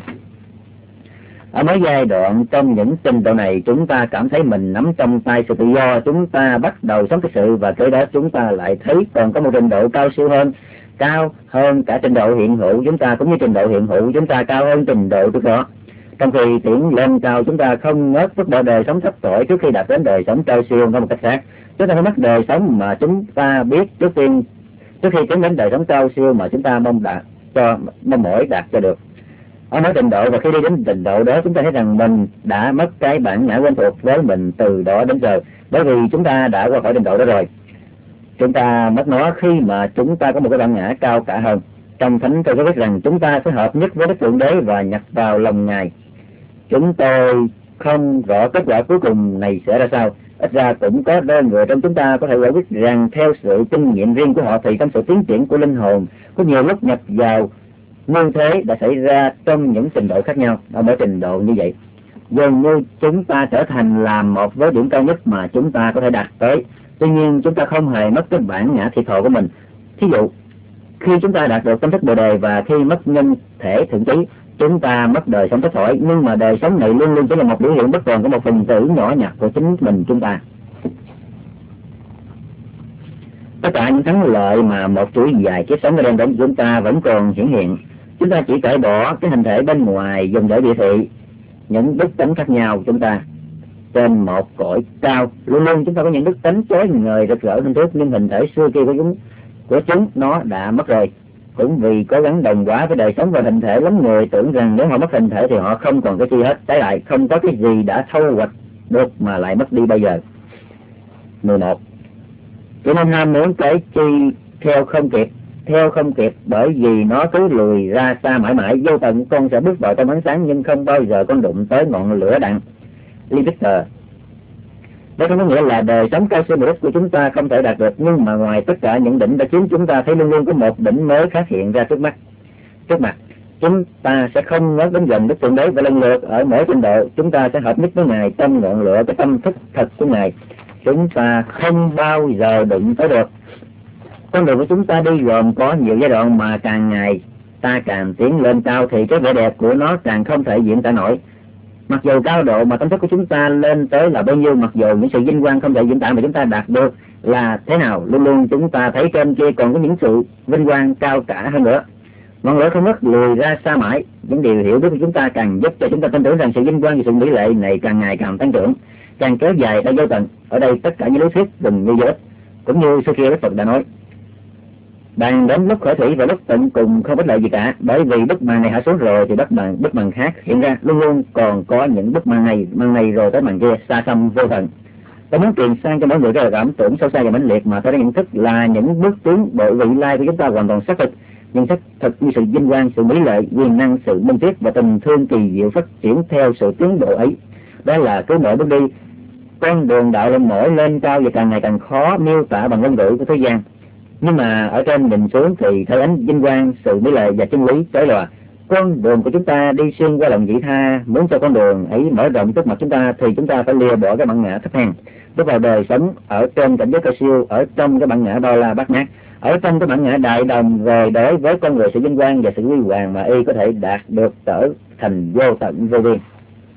Ở mấy giai đoạn trong những trình độ này, chúng ta cảm thấy mình nắm trong tay sự tự do, chúng ta bắt đầu sống thực sự, và kế đó chúng ta lại thấy còn có một trình độ cao siêu hơn, cao hơn cả trình độ hiện hữu chúng ta, cũng như trình độ hiện hữu chúng ta cao hơn trình độ trước đó. Trong khi tiến lên cao, chúng ta không ngớt vứt bỏ đời sống thấp thỏi trước khi đạt đến đời sống cao siêu. Có một cách khác, chúng ta phải mất đời sống mà chúng ta biết trước tiên, trước khi tiến đến đời sống cao siêu mà chúng ta mong đạt cho mong mỏi đạt cho được. Ở mỗi trình độ, và khi đi đến trình độ đó, chúng ta thấy rằng mình đã mất cái bản ngã quen thuộc với mình từ đó đến giờ, bởi vì chúng ta đã qua khỏi trình độ đó rồi. Chúng ta mất nó khi mà chúng ta có một cái bản ngã cao cả hơn. Trong thánh tôi có biết rằng chúng ta sẽ hợp nhất với Đức Thượng Đế và nhập vào lòng Ngài. Chúng tôi không rõ kết quả cuối cùng này sẽ ra sao. Ít ra cũng có đơn người trong chúng ta có thể giải quyết rằng theo sự kinh nghiệm riêng của họ thì trong sự tiến triển của linh hồn có nhiều lúc nhập vào như thế đã xảy ra trong những trình độ khác nhau. Ở mỗi trình độ như vậy, dường như chúng ta trở thành làm một với điểm cao nhất mà chúng ta có thể đạt tới. Tuy nhiên chúng ta không hề mất cái bản ngã thiệt thòi của mình. Thí dụ, khi chúng ta đạt được tâm thức bồ đề và khi mất nhân thể thượng trí, chúng ta mất đời sống thấp thỏi, nhưng mà đời sống này luôn luôn chỉ là một biểu hiện bất toàn của một phần tử nhỏ nhặt của chính mình chúng ta. Tất cả những thắng lợi mà một chuỗi dài kiếp sống đã đem đến chúng ta vẫn còn hiển hiện. Chúng ta chỉ cởi bỏ cái hình thể bên ngoài dùng để biểu thị những đức tính khác nhau. Chúng ta trên một cõi cao luôn luôn chúng ta có những đức tính chói ngời rực rỡ hơn trước, nhưng hình thể xưa kia của chúng của chúng nó đã mất rồi. Cũng vì cố gắng đồng hóa với đời sống và hình thể, lắm người tưởng rằng nếu họ mất hình thể thì họ không còn cái chi hết. Trái lại, không có cái gì đã thâu hoạch được mà lại mất đi bây giờ. mười một. Cho nên ham muốn cái chi theo không kịp, theo không kịp bởi vì nó cứ lùi ra xa mãi mãi. Vô tận con sẽ bước vào trong ánh sáng, nhưng không bao giờ con đụng tới ngọn lửa đặng. Lee Victor. Đó không có nghĩa là đời sống cao siêu của chúng ta không thể đạt được, nhưng mà ngoài tất cả những đỉnh đã chiếm, chúng ta thấy luôn luôn có một đỉnh mới khác hiện ra trước mắt. Trước mặt chúng ta sẽ không ngớt đến gần Đức Thượng Đế, và lần lượt ở mỗi trình độ chúng ta sẽ hợp nhất với Ngài trong ngọn lửa cái tâm thức thật của Ngài. Chúng ta không bao giờ đụng tới được. Con đường của chúng ta đi gồm có nhiều giai đoạn, mà càng ngày ta càng tiến lên cao thì cái vẻ đẹp của nó càng không thể diễn tả nổi. Mặc dù cao độ mà tâm thức của chúng ta lên tới là bao nhiêu, mặc dù những sự vinh quang không thể diễn tả mà chúng ta đạt được là thế nào, luôn luôn chúng ta thấy trên kia còn có những sự vinh quang cao cả hơn nữa. Ngọn lửa không mất lùi ra xa mãi. Những điều hiểu biết của chúng ta càng giúp cho chúng ta tin tưởng rằng sự vinh quang và sự mỹ lệ này càng ngày càng tăng trưởng, càng kéo dài tới vô tận. Ở đây tất cả những lý thuyết gần như vô ích, cũng như xưa kia Đức Phật đã nói. Đang đến lúc khởi thủy và lúc tận cùng không ích lợi gì cả, bởi vì bức màn này hạ xuống rồi thì bức màn bức màn khác hiện ra, luôn luôn còn có những bức màn này màn này rồi tới màn kia, xa xăm vô tận. Tôi muốn truyền sang cho mọi người cái cảm tưởng sâu xa và mãnh liệt mà tôi đã nhận thức là những bước tiến bộ vị lai của chúng ta hoàn toàn xác thực, nhưng xác thực như sự vinh quang, sự mỹ lệ, quyền năng, sự minh triết và tình thương kỳ diệu phát triển theo sự tiến bộ ấy. Đó là cứ mỗi bước đi, con đường đạo lên mỗi lên cao và càng ngày càng khó miêu tả bằng ngôn ngữ của thế gian. Nhưng mà ở trên nhìn xuống thì thấy ánh vinh quang, sự mỹ lệ và chân lý chói lòa. Con đường của chúng ta đi xuyên qua lòng vị tha, muốn cho con đường ấy mở rộng trước mặt chúng ta thì chúng ta phải lìa bỏ cái bản ngã thấp hèn, bước vào đời sống ở trên cảnh giới cao siêu, ở trong cái bản ngã đo la bát ngát, ở trong cái bản ngã đại đồng, rồi đối với con người sự vinh quang và sự huy hoàng mà y có thể đạt được trở thành vô tận vô biên.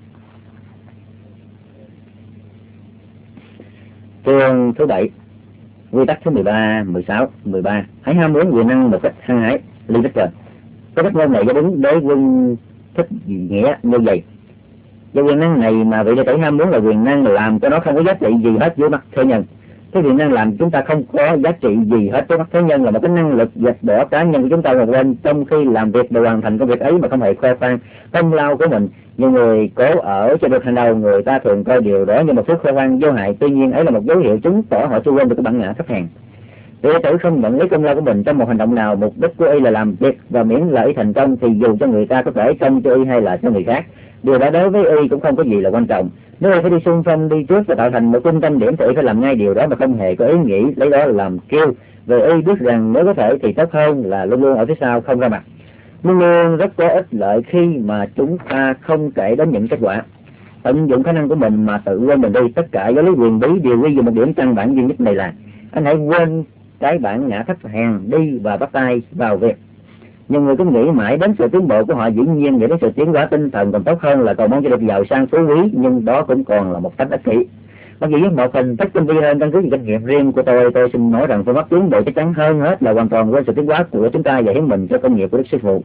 Chương thứ bảy, quy tắc thứ mười ba, mười sáu, mười ba. Hãy ham muốn quyền năng một cách hăng hái. Lee Victor. Cái cách ngôn này do đúng đế quân thích nghĩa như vậy. Và quyền năng này mà vị đệ tử ham muốn là quyền năng làm cho nó không có giá trị gì hết dưới mắt thế nhân. Cái quyền năng làm chúng ta không có giá trị gì hết trước mắt thế nhân là một cái năng lực dẹp bỏ cá nhân của chúng ta một bên, trong khi làm việc để hoàn thành công việc ấy mà không hề khoe khoang công lao của mình. Nhiều người cố ở cho được hàng đầu, người ta thường coi điều đó như một thứ khoe khoang vô hại, tuy nhiên ấy là một dấu hiệu chứng tỏ họ chưa quên được cái bản ngã thấp hèn. Đệ tử không nhận lấy công lao của mình trong một hành động nào, mục đích của y là làm việc và miễn là y thành công thì dù cho người ta có thể trông cho y hay là cho người khác, điều đó đối với y cũng không có gì là quan trọng. Nếu y phải đi xung phong đi trước và tạo thành một trung tâm điểm thì y phải làm ngay điều đó mà không hề có ý nghĩ lấy đó làm kiêu. Về y biết rằng nếu có thể thì tốt hơn là luôn luôn ở phía sau không ra mặt. Luôn luôn rất có ích lợi khi mà chúng ta không kể đến những kết quả, tận dụng khả năng của mình mà tự quên mình đi. Tất cả giáo lý quyền bí đều quy về một điểm căn bản duy nhất này là anh hãy quên cái bản ngã thấp hèn đi và bắt tay vào việc. Nhưng người cứ nghĩ mãi đến sự tiến bộ của họ, dĩ nhiên nghĩ đến sự tiến hóa tinh thần còn tốt hơn là cầu mong cho được giàu sang phú quý, nhưng đó cũng còn là một cách ích kỷ. Mặc dù với một hình thức tinh vi hơn căn cứ vào kinh nghiệm riêng của tôi, tôi xin nói rằng phương pháp tiến bộ chắc chắn hơn hết là hoàn toàn quên sự tiến hóa của chúng ta và hiến mình cho công nghiệp của Đức Sư Phụ.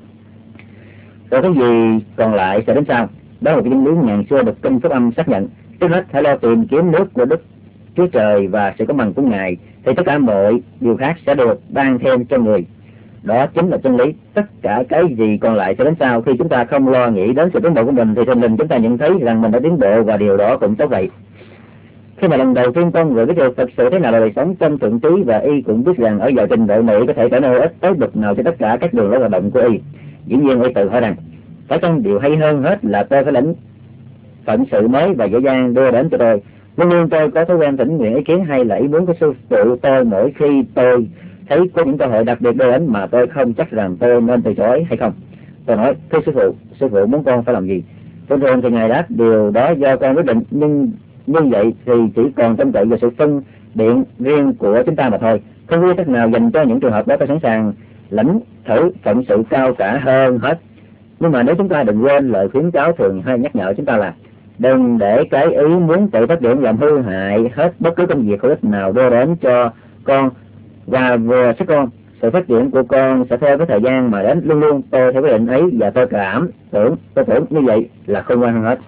Rồi cái gì còn lại sẽ đến sau? Đó là cái nguyên lý ngàn xưa được kinh Phúc Âm xác nhận. Trước hết hãy lo tìm kiếm nước của Đức Chúa Trời và sự có bằng của Ngài, thì tất cả mọi điều khác sẽ được ban thêm cho người. Đó chính là chân lý. Tất cả cái gì còn lại sẽ đến sau. Khi chúng ta không lo nghĩ đến sự tiến bộ của mình thì thình lình chúng ta nhận thấy rằng mình đã tiến bộ, và điều đó cũng tốt vậy. Khi mà lần đầu tiên con người biết được thực sự thế nào là đời sống trong thượng trí, và y cũng biết rằng ở vào trình độ này có thể trở nên ích tới bậc nào cho tất cả các đường lối hoạt động của y, dĩ nhiên y tự hỏi rằng phải chăng điều hay hơn hết là tôi phải lãnh phận sự mới và dễ dàng đưa đến cho tôi. Luôn luôn tôi có thói quen thỉnh nguyện ý kiến hay là ý muốn của sư phụ tôi mỗi khi tôi thấy có những cơ hội đặc biệt đưa đến mà tôi không chắc rằng tôi nên từ chối hay không. Tôi nói, thưa sư phụ, sư phụ muốn con phải làm gì? Thường thường thì Ngài đáp, điều đó do con quyết định, nhưng như vậy thì chỉ còn trông cậy vào sự phân biện riêng của chúng ta mà thôi. Không có cách nào dành cho những trường hợp đó. Tôi sẵn sàng lãnh thử phận sự cao cả hơn hết. Nhưng mà nếu chúng ta đừng quên lời khuyến cáo thường hay nhắc nhở chúng ta là đừng để cái ý muốn tự phát triển làm hư hại hết bất cứ công việc hữu ích nào đưa đến cho con và vừa sức con. Sự phát triển của con sẽ theo với thời gian mà đến. Luôn luôn tôi theo quyết định ấy, và tôi cảm tưởng tôi tưởng như vậy là không quan hơn hết.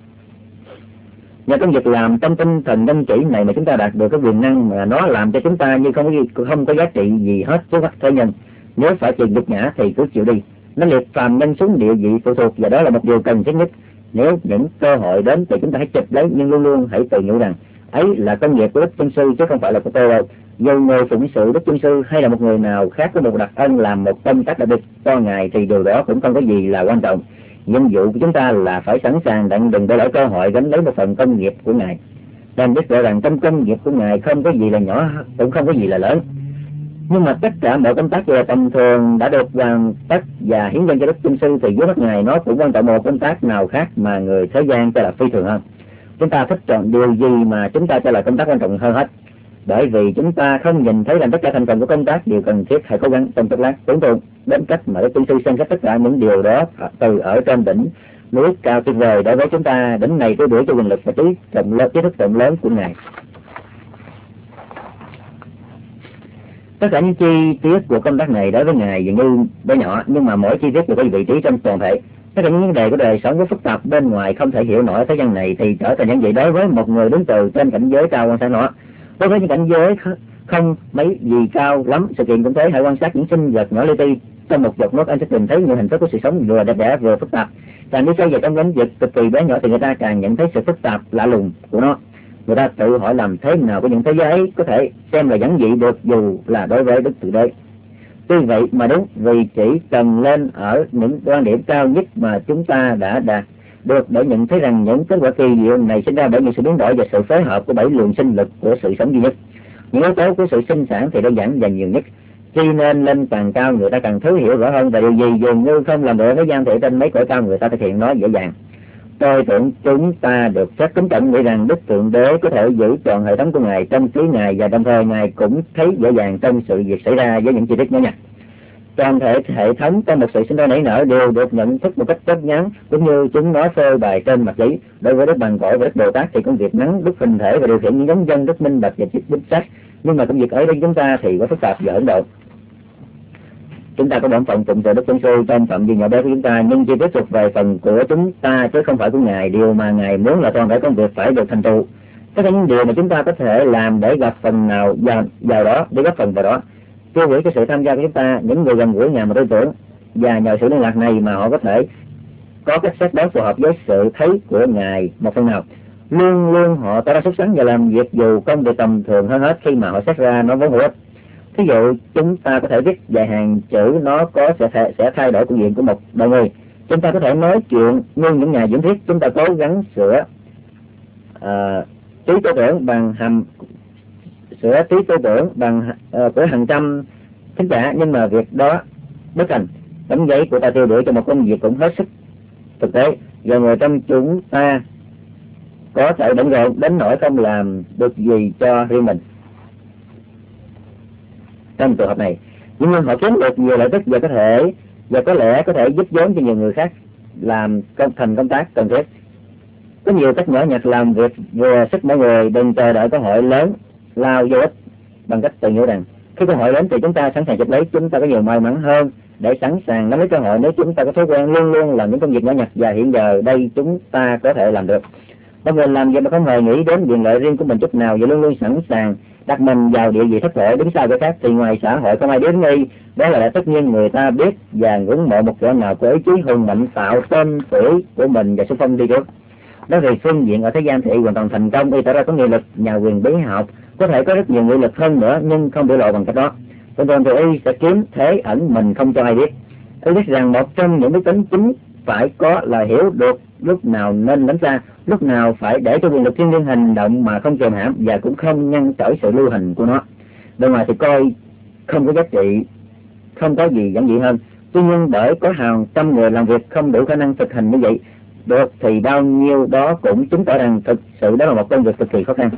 Nhờ công việc làm trong tinh thần đăng chỉ này mà chúng ta đạt được cái quyền năng mà nó làm cho chúng ta như không có, không có giá trị gì hết trước mắt thế nhân. Nếu phải chịu nhục nhã thì cứ chịu đi. Nó liệt phàm nhân xuống địa vị phụ thuộc, và đó là một điều cần thiết nhất. Nếu những cơ hội đến thì chúng ta hãy chụp lấy, nhưng luôn luôn hãy tự nhủ rằng ấy là công nghiệp của Đức Chân Sư chứ không phải là của tôi đâu. Dù người phụng sự Đức Chân Sư hay là một người nào khác có một đặc ân làm một công tác đặc biệt cho Ngài thì điều đó cũng không có gì là quan trọng. Nhiệm vụ của chúng ta là phải sẵn sàng đặng đừng để lỡ cơ hội gánh lấy một phần công nghiệp của Ngài. Nên biết rõ rằng trong công nghiệp của Ngài không có gì là nhỏ, cũng không có gì là lớn. Nhưng mà tất cả mọi công tác về tầm thường đã được hoàn tất và hiến dâng cho Đức Chân Sư thì dưới mắt Ngài nó cũng quan trọng một công tác nào khác mà người thế gian cho là phi thường hơn. Chúng ta thích chọn điều gì mà chúng ta cho là công tác quan trọng hơn hết, bởi vì chúng ta không nhìn thấy rằng tất cả thành phần của công tác đều cần thiết hay cố gắng trong chốc lát tưởng tượng đến cách mà Đức Chân Sư xem xét tất cả những điều đó từ ở trên đỉnh núi cao tuyệt vời đối với chúng ta. Đỉnh này tôi đuổi cho quyền lực và trí rộng lớn, trí thức rộng lớn của Ngài. Tất cả những chi tiết của công tác này đối với Ngài dường như bé nhỏ, nhưng mà mỗi chi tiết đều có vị trí trong toàn thể. Tất cả những vấn đề của đời sống có phức tạp bên ngoài không thể hiểu nổi thế gian này thì trở thành những gì đối với một người đứng từ trên cảnh giới cao quan sát nó. Đối với những cảnh giới không mấy gì cao lắm, sự kiện cũng thế. Hãy quan sát những sinh vật nhỏ li ti trong một giọt nước, anh sẽ tìm thấy những hình thức của sự sống vừa đẹp đẽ vừa phức tạp. Càng đi sâu vào trong lĩnh vực cực kỳ bé nhỏ thì người ta càng nhận thấy sự phức tạp lạ lùng của nó. Người ta tự hỏi làm thế nào của những thế giới ấy có thể xem là giản dị được dù là đối với Đức Thượng Đế. Tuy vậy mà đúng, vì chỉ cần lên ở những quan điểm cao nhất mà chúng ta đã đạt được để nhận thấy rằng những kết quả kỳ diệu này sinh ra bởi những sự biến đổi và sự phối hợp của bảy luồng sinh lực của sự sống duy nhất. Những yếu tố của sự sinh sản thì đơn giản và nhiều nhất. Khi nên lên càng cao, người ta càng thấu hiểu rõ hơn về điều gì dường như không làm được với gian thể trên mấy cõi cao, người ta thực hiện nó dễ dàng. Tôi tưởng chúng ta được phép kính cẩn nghĩ rằng Đức Thượng Đế có thể giữ trọn hệ thống của Ngài trong trí Ngài, và đồng thời Ngài cũng thấy dễ dàng trong sự việc xảy ra với những chi tiết nhỏ nhặt. Toàn thể hệ thống trong một sự sinh ra nảy nở đều được nhận thức một cách chắc ngắn, cũng như chúng nói phơi bày trên mặt lý. Đối với Đức Bằng Cõi và Đức Bồ Tát thì công việc nắng Đức hình thể và điều khiển những giống dân rất minh bạch và chính xác, nhưng mà công việc ấy với chúng ta thì có phức tạp và ấn độ. Chúng ta có bổn phận phụng sự Đức Tôn Sư trong phạm vi nhỏ bé của chúng ta, nhưng chi tiết thuộc về phần của chúng ta chứ không phải của Ngài. Điều mà Ngài muốn là toàn thể công việc phải được thành tựu. Tất cả những điều mà chúng ta có thể làm để gặp phần nào vào, vào đó, để góp phần vào đó. Kêu gửi cái sự tham gia của chúng ta, những người gần gũi Ngài mà tôi tưởng, và nhờ sự liên lạc này mà họ có thể có cách xét đoán phù hợp với sự thấy của Ngài một phần nào. Luôn luôn họ tỏ ra xuất sắc và làm việc dù công việc tầm thường hơn hết khi mà họ xét ra nó vốn hữu ích. Thí dụ chúng ta có thể viết vài hàng chữ, nó có sẽ th sẽ thay đổi cục diện của một đời người. Chúng ta có thể nói chuyện như những nhà diễn thuyết. Chúng ta cố gắng sửa uh, trí tư tưởng bằng hầm sửa trí tư tưởng bằng uh, của hàng trăm thính giả, nhưng mà việc đó bất thành. Tấm giấy của ta tiêu đuổi cho một công việc cũng hết sức thực tế, và người trong chúng ta có thể bận rộn đến nỗi không làm được gì cho riêng mình. Trong trường hợp này, nhưng họ kiếm được nhiều lợi ích và có thể và có lẽ có thể giúp vốn cho nhiều người khác làm công thành công tác cần thiết. Có nhiều cách nhỏ nhặt làm việc vừa sức mọi người, đừng chờ đợi cơ hội lớn lao vô ích bằng cách tự nhủ rằng khi cơ hội đến thì chúng ta sẵn sàng chụp lấy. Chúng ta có nhiều may mắn hơn để sẵn sàng nắm lấy cơ hội nếu chúng ta có thói quen luôn luôn làm những công việc nhỏ nhặt, và hiện giờ đây chúng ta có thể làm được. Mọi người làm việc mà không hề nghĩ đến quyền lợi riêng của mình chút nào và luôn luôn sẵn sàng đặt mình vào địa vị thấp thỏi đứng sau cái khác, thì ngoài xã hội không ai đến nghi. Đó là tất nhiên người ta biết và ngưỡng mộ một cỡ nào của ý chí hùng mạnh tạo tên tuổi của mình và xung phong đi trước. Đó vì phương diện ở thế gian thì hoàn toàn thành công, y tỏ ra có nghị lực, nhà quyền bí học có thể có rất nhiều nghị lực hơn nữa nhưng không biểu lộ bằng cách đó. Thường thường thì y sẽ kiếm thế ẩn mình không cho ai biết. Y biết rằng một trong những đức tính chính phải có là hiểu được lúc nào nên đánh ra, lúc nào phải để cho quyền lực thiên liêng hành động mà không kềm hãm và cũng không ngăn trở sự lưu hành của nó. Bên ngoài thì coi không có giá trị, không có gì giản dị hơn. Tuy nhiên bởi có hàng trăm người làm việc không đủ khả năng thực hành như vậy được thì bao nhiêu đó cũng chứng tỏ rằng thực sự đó là một công việc cực kỳ khó khăn.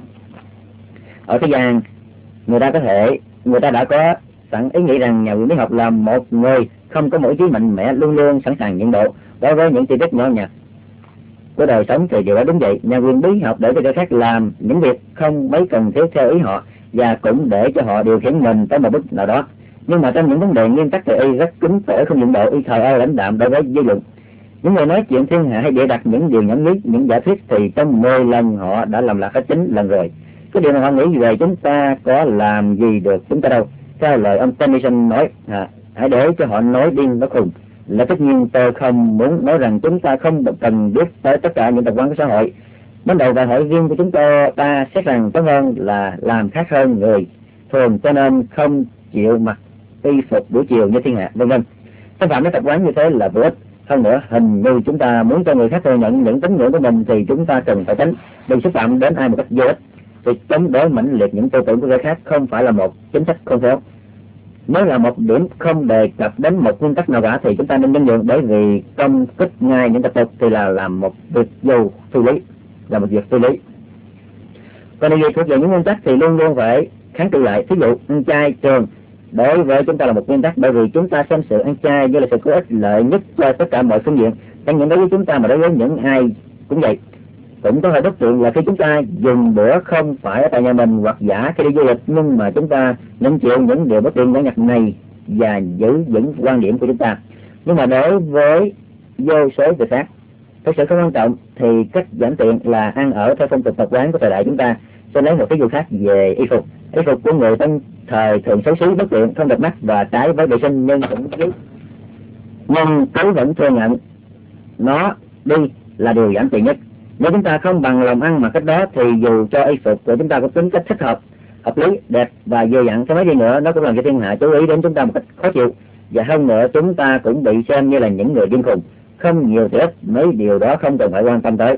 Ở thế gian người ta có thể người ta đã có sẵn ý nghĩ rằng nhà quyền bí học là một người không có mỗi trí mạnh mẽ, luôn luôn sẵn sàng nhượng độ đối với những chi tiết nhỏ nhặt của đời sống. Thì điều đó đúng vậy, nhà quyền bí học để cho người khác làm những việc không mấy cần thiết theo ý họ, và cũng để cho họ điều khiển mình tới một mức nào đó. Nhưng mà trong những vấn đề nguyên tắc thì y rất cứng cỏi, không nhượng bộ, y thờ ơ lãnh đạm đối với dư luận. Những người nói chuyện thiên hạ hay bịa đặt những điều nhảm nhí, những giả thuyết thì trong mười lần họ đã làm lạc hết chín lần rồi. Cái điều mà họ nghĩ về chúng ta có làm gì được chúng ta đâu. Theo lời ông Tennyson nói, à, hãy để cho họ nói điên nó khùng. Là tất nhiên tôi không muốn nói rằng chúng ta không cần biết tới tất cả những tập quán của xã hội. Ban đầu đòi hỏi riêng của chúng ta ta xét rằng tốt hơn là làm khác hơn người thường, cho nên không chịu mặc y phục buổi chiều như thiên hạ, vân vân. Xâm phạm đến tập quán như thế là vô ích. Hơn nữa, hình như chúng ta muốn cho người khác thừa nhận những tín ngưỡng của mình thì chúng ta cần phải tránh, đừng xúc phạm đến ai một cách vô ích. Việc chống đối mãnh liệt những tư tưởng của người khác không phải là một chính sách khôn khéo. Nếu là một điểm không đề cập đến một nguyên tắc nào cả thì chúng ta nên nhân nhượng, bởi vì công kích ngay những tập tục thì là làm một việc vô phi lý, là một việc phi lý. Còn điều gì thuộc về những nguyên tắc thì luôn luôn phải kháng cự lại. Thí dụ ăn chay trường đối với chúng ta là một nguyên tắc, bởi vì chúng ta xem sự ăn chay như là sự có ích lợi nhất cho tất cả mọi phương diện, chẳng những đối với chúng ta mà đối với những ai cũng vậy. Cũng có hơi bất tiện là khi chúng ta dùng bữa không phải ở tại nhà mình hoặc giả khi đi du lịch, nhưng mà chúng ta nên chịu những điều bất tiện nhỏ nhặt này và giữ vững quan điểm của chúng ta. Nhưng mà đối với vô số việc khác thực sự không quan trọng thì cách giản tiện là ăn ở theo phong tục tập quán của thời đại chúng ta. Sẽ lấy một ví dụ khác về y phục. Y phục của người trong thời thường xấu xí, bất tiện, không đẹp mắt và trái với vệ sinh, nhưng cũng biết nhưng cứ vẫn thừa nhận nó đi là điều giản tiện nhất. Nếu chúng ta không bằng lòng ăn mặc cách đó thì dù cho y phục của chúng ta có tính cách thích hợp, hợp lý, đẹp và vừa dặn cái mấy gì nữa, nó cũng làm cho thiên hạ chú ý đến chúng ta một cách khó chịu. Và hơn nữa chúng ta cũng bị xem như là những người điên khùng. Không nhiều thì ít, mấy điều đó không cần phải quan tâm tới.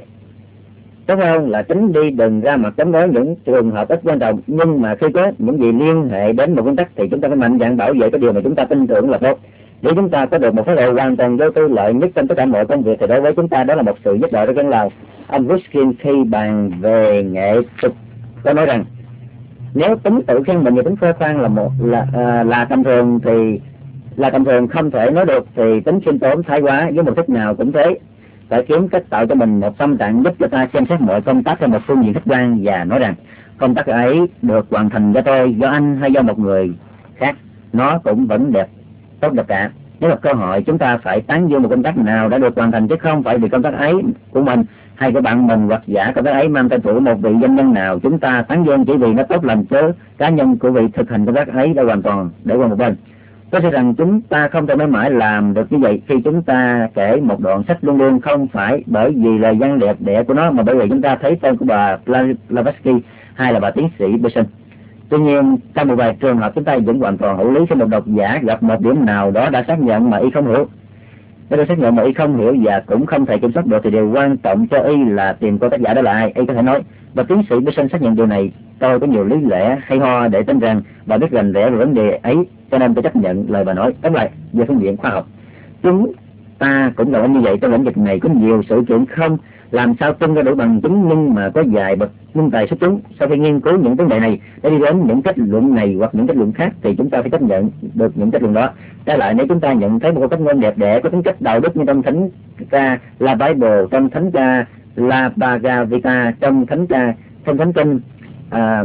Tốt hơn là tránh đi đừng ra mặt chống đối những trường hợp ít quan trọng, nhưng mà khi có những gì liên hệ đến một nguyên tắc thì chúng ta phải mạnh dạn bảo vệ cái điều mà chúng ta tin tưởng là tốt. Nếu chúng ta có được một thái độ hoàn toàn vô tư lợi nhất trong tất cả mọi công việc thì đối với chúng ta đó là một sự giúp đỡ rất lớn lao. Ông Ruskin khi bàn về nghệ thuật có nói rằng nếu tính tự khen mình và tính khoe khoang là một là à, là tầm thường thì là tầm thường không thể nói được, thì tính khiêm tốn thái quá với một thức nào cũng thế. Phải kiếm cách tạo cho mình một tâm trạng giúp cho ta xem xét mọi công tác theo một phương diện khách quan và nói rằng công tác ấy được hoàn thành do tôi, do anh hay do một người khác, nó cũng vẫn đẹp, tốt đẹp cả. Nếu gặp cơ hội chúng ta phải tán dương một công tác nào đã được hoàn thành, chứ không phải vì công tác ấy của mình hay của bạn mình hoặc giả công tác ấy mang tên tuổi một vị doanh nhân nào chúng ta tán dương chỉ vì nó tốt lành, chứ cá nhân của vị thực hành công tác ấy đã hoàn toàn để qua một bên. Tôi sẽ rằng chúng ta không thể mãi mãi làm được như vậy khi chúng ta kể một đoạn sách, luôn luôn không phải bởi vì lời văn đẹp đẽ của nó mà bởi vì chúng ta thấy tên của bà Blavatsky hay là bà tiến sĩ Besson. Tuy nhiên trong một vài trường hợp chúng ta vẫn hoàn toàn hữu lý khi một độc giả gặp một điểm nào đó đã xác nhận mà y không hiểu. Nếu xác nhận mà y không hiểu và cũng không thể kiểm soát được thì điều quan trọng cho y là tìm coi tác giả đó là ai. Y có thể nói và tiến sĩ Besson xác nhận điều này, tôi có nhiều lý lẽ hay ho để tin rằng bà biết rành rẽ về vấn đề ấy, cho nên tôi chấp nhận lời bà nói. Tóm lại, về phương diện khoa học, chúng ta cũng đồng ý như vậy. Trong lĩnh vực này có nhiều sự kiện không làm sao tung ra đủ bằng chứng, nhưng mà có vài bậc nhân tài xuất chúng sau khi nghiên cứu những vấn đề này để đi đến những kết luận này hoặc những kết luận khác thì chúng ta phải chấp nhận được những kết luận đó. Trái lại, nếu chúng ta nhận thấy một cách ngôn đẹp đẽ có tính cách đạo đức như trong thánh ca La Bible, trong thánh ca La Bhagavad Gita, trong thánh ca trong thánh kinh à,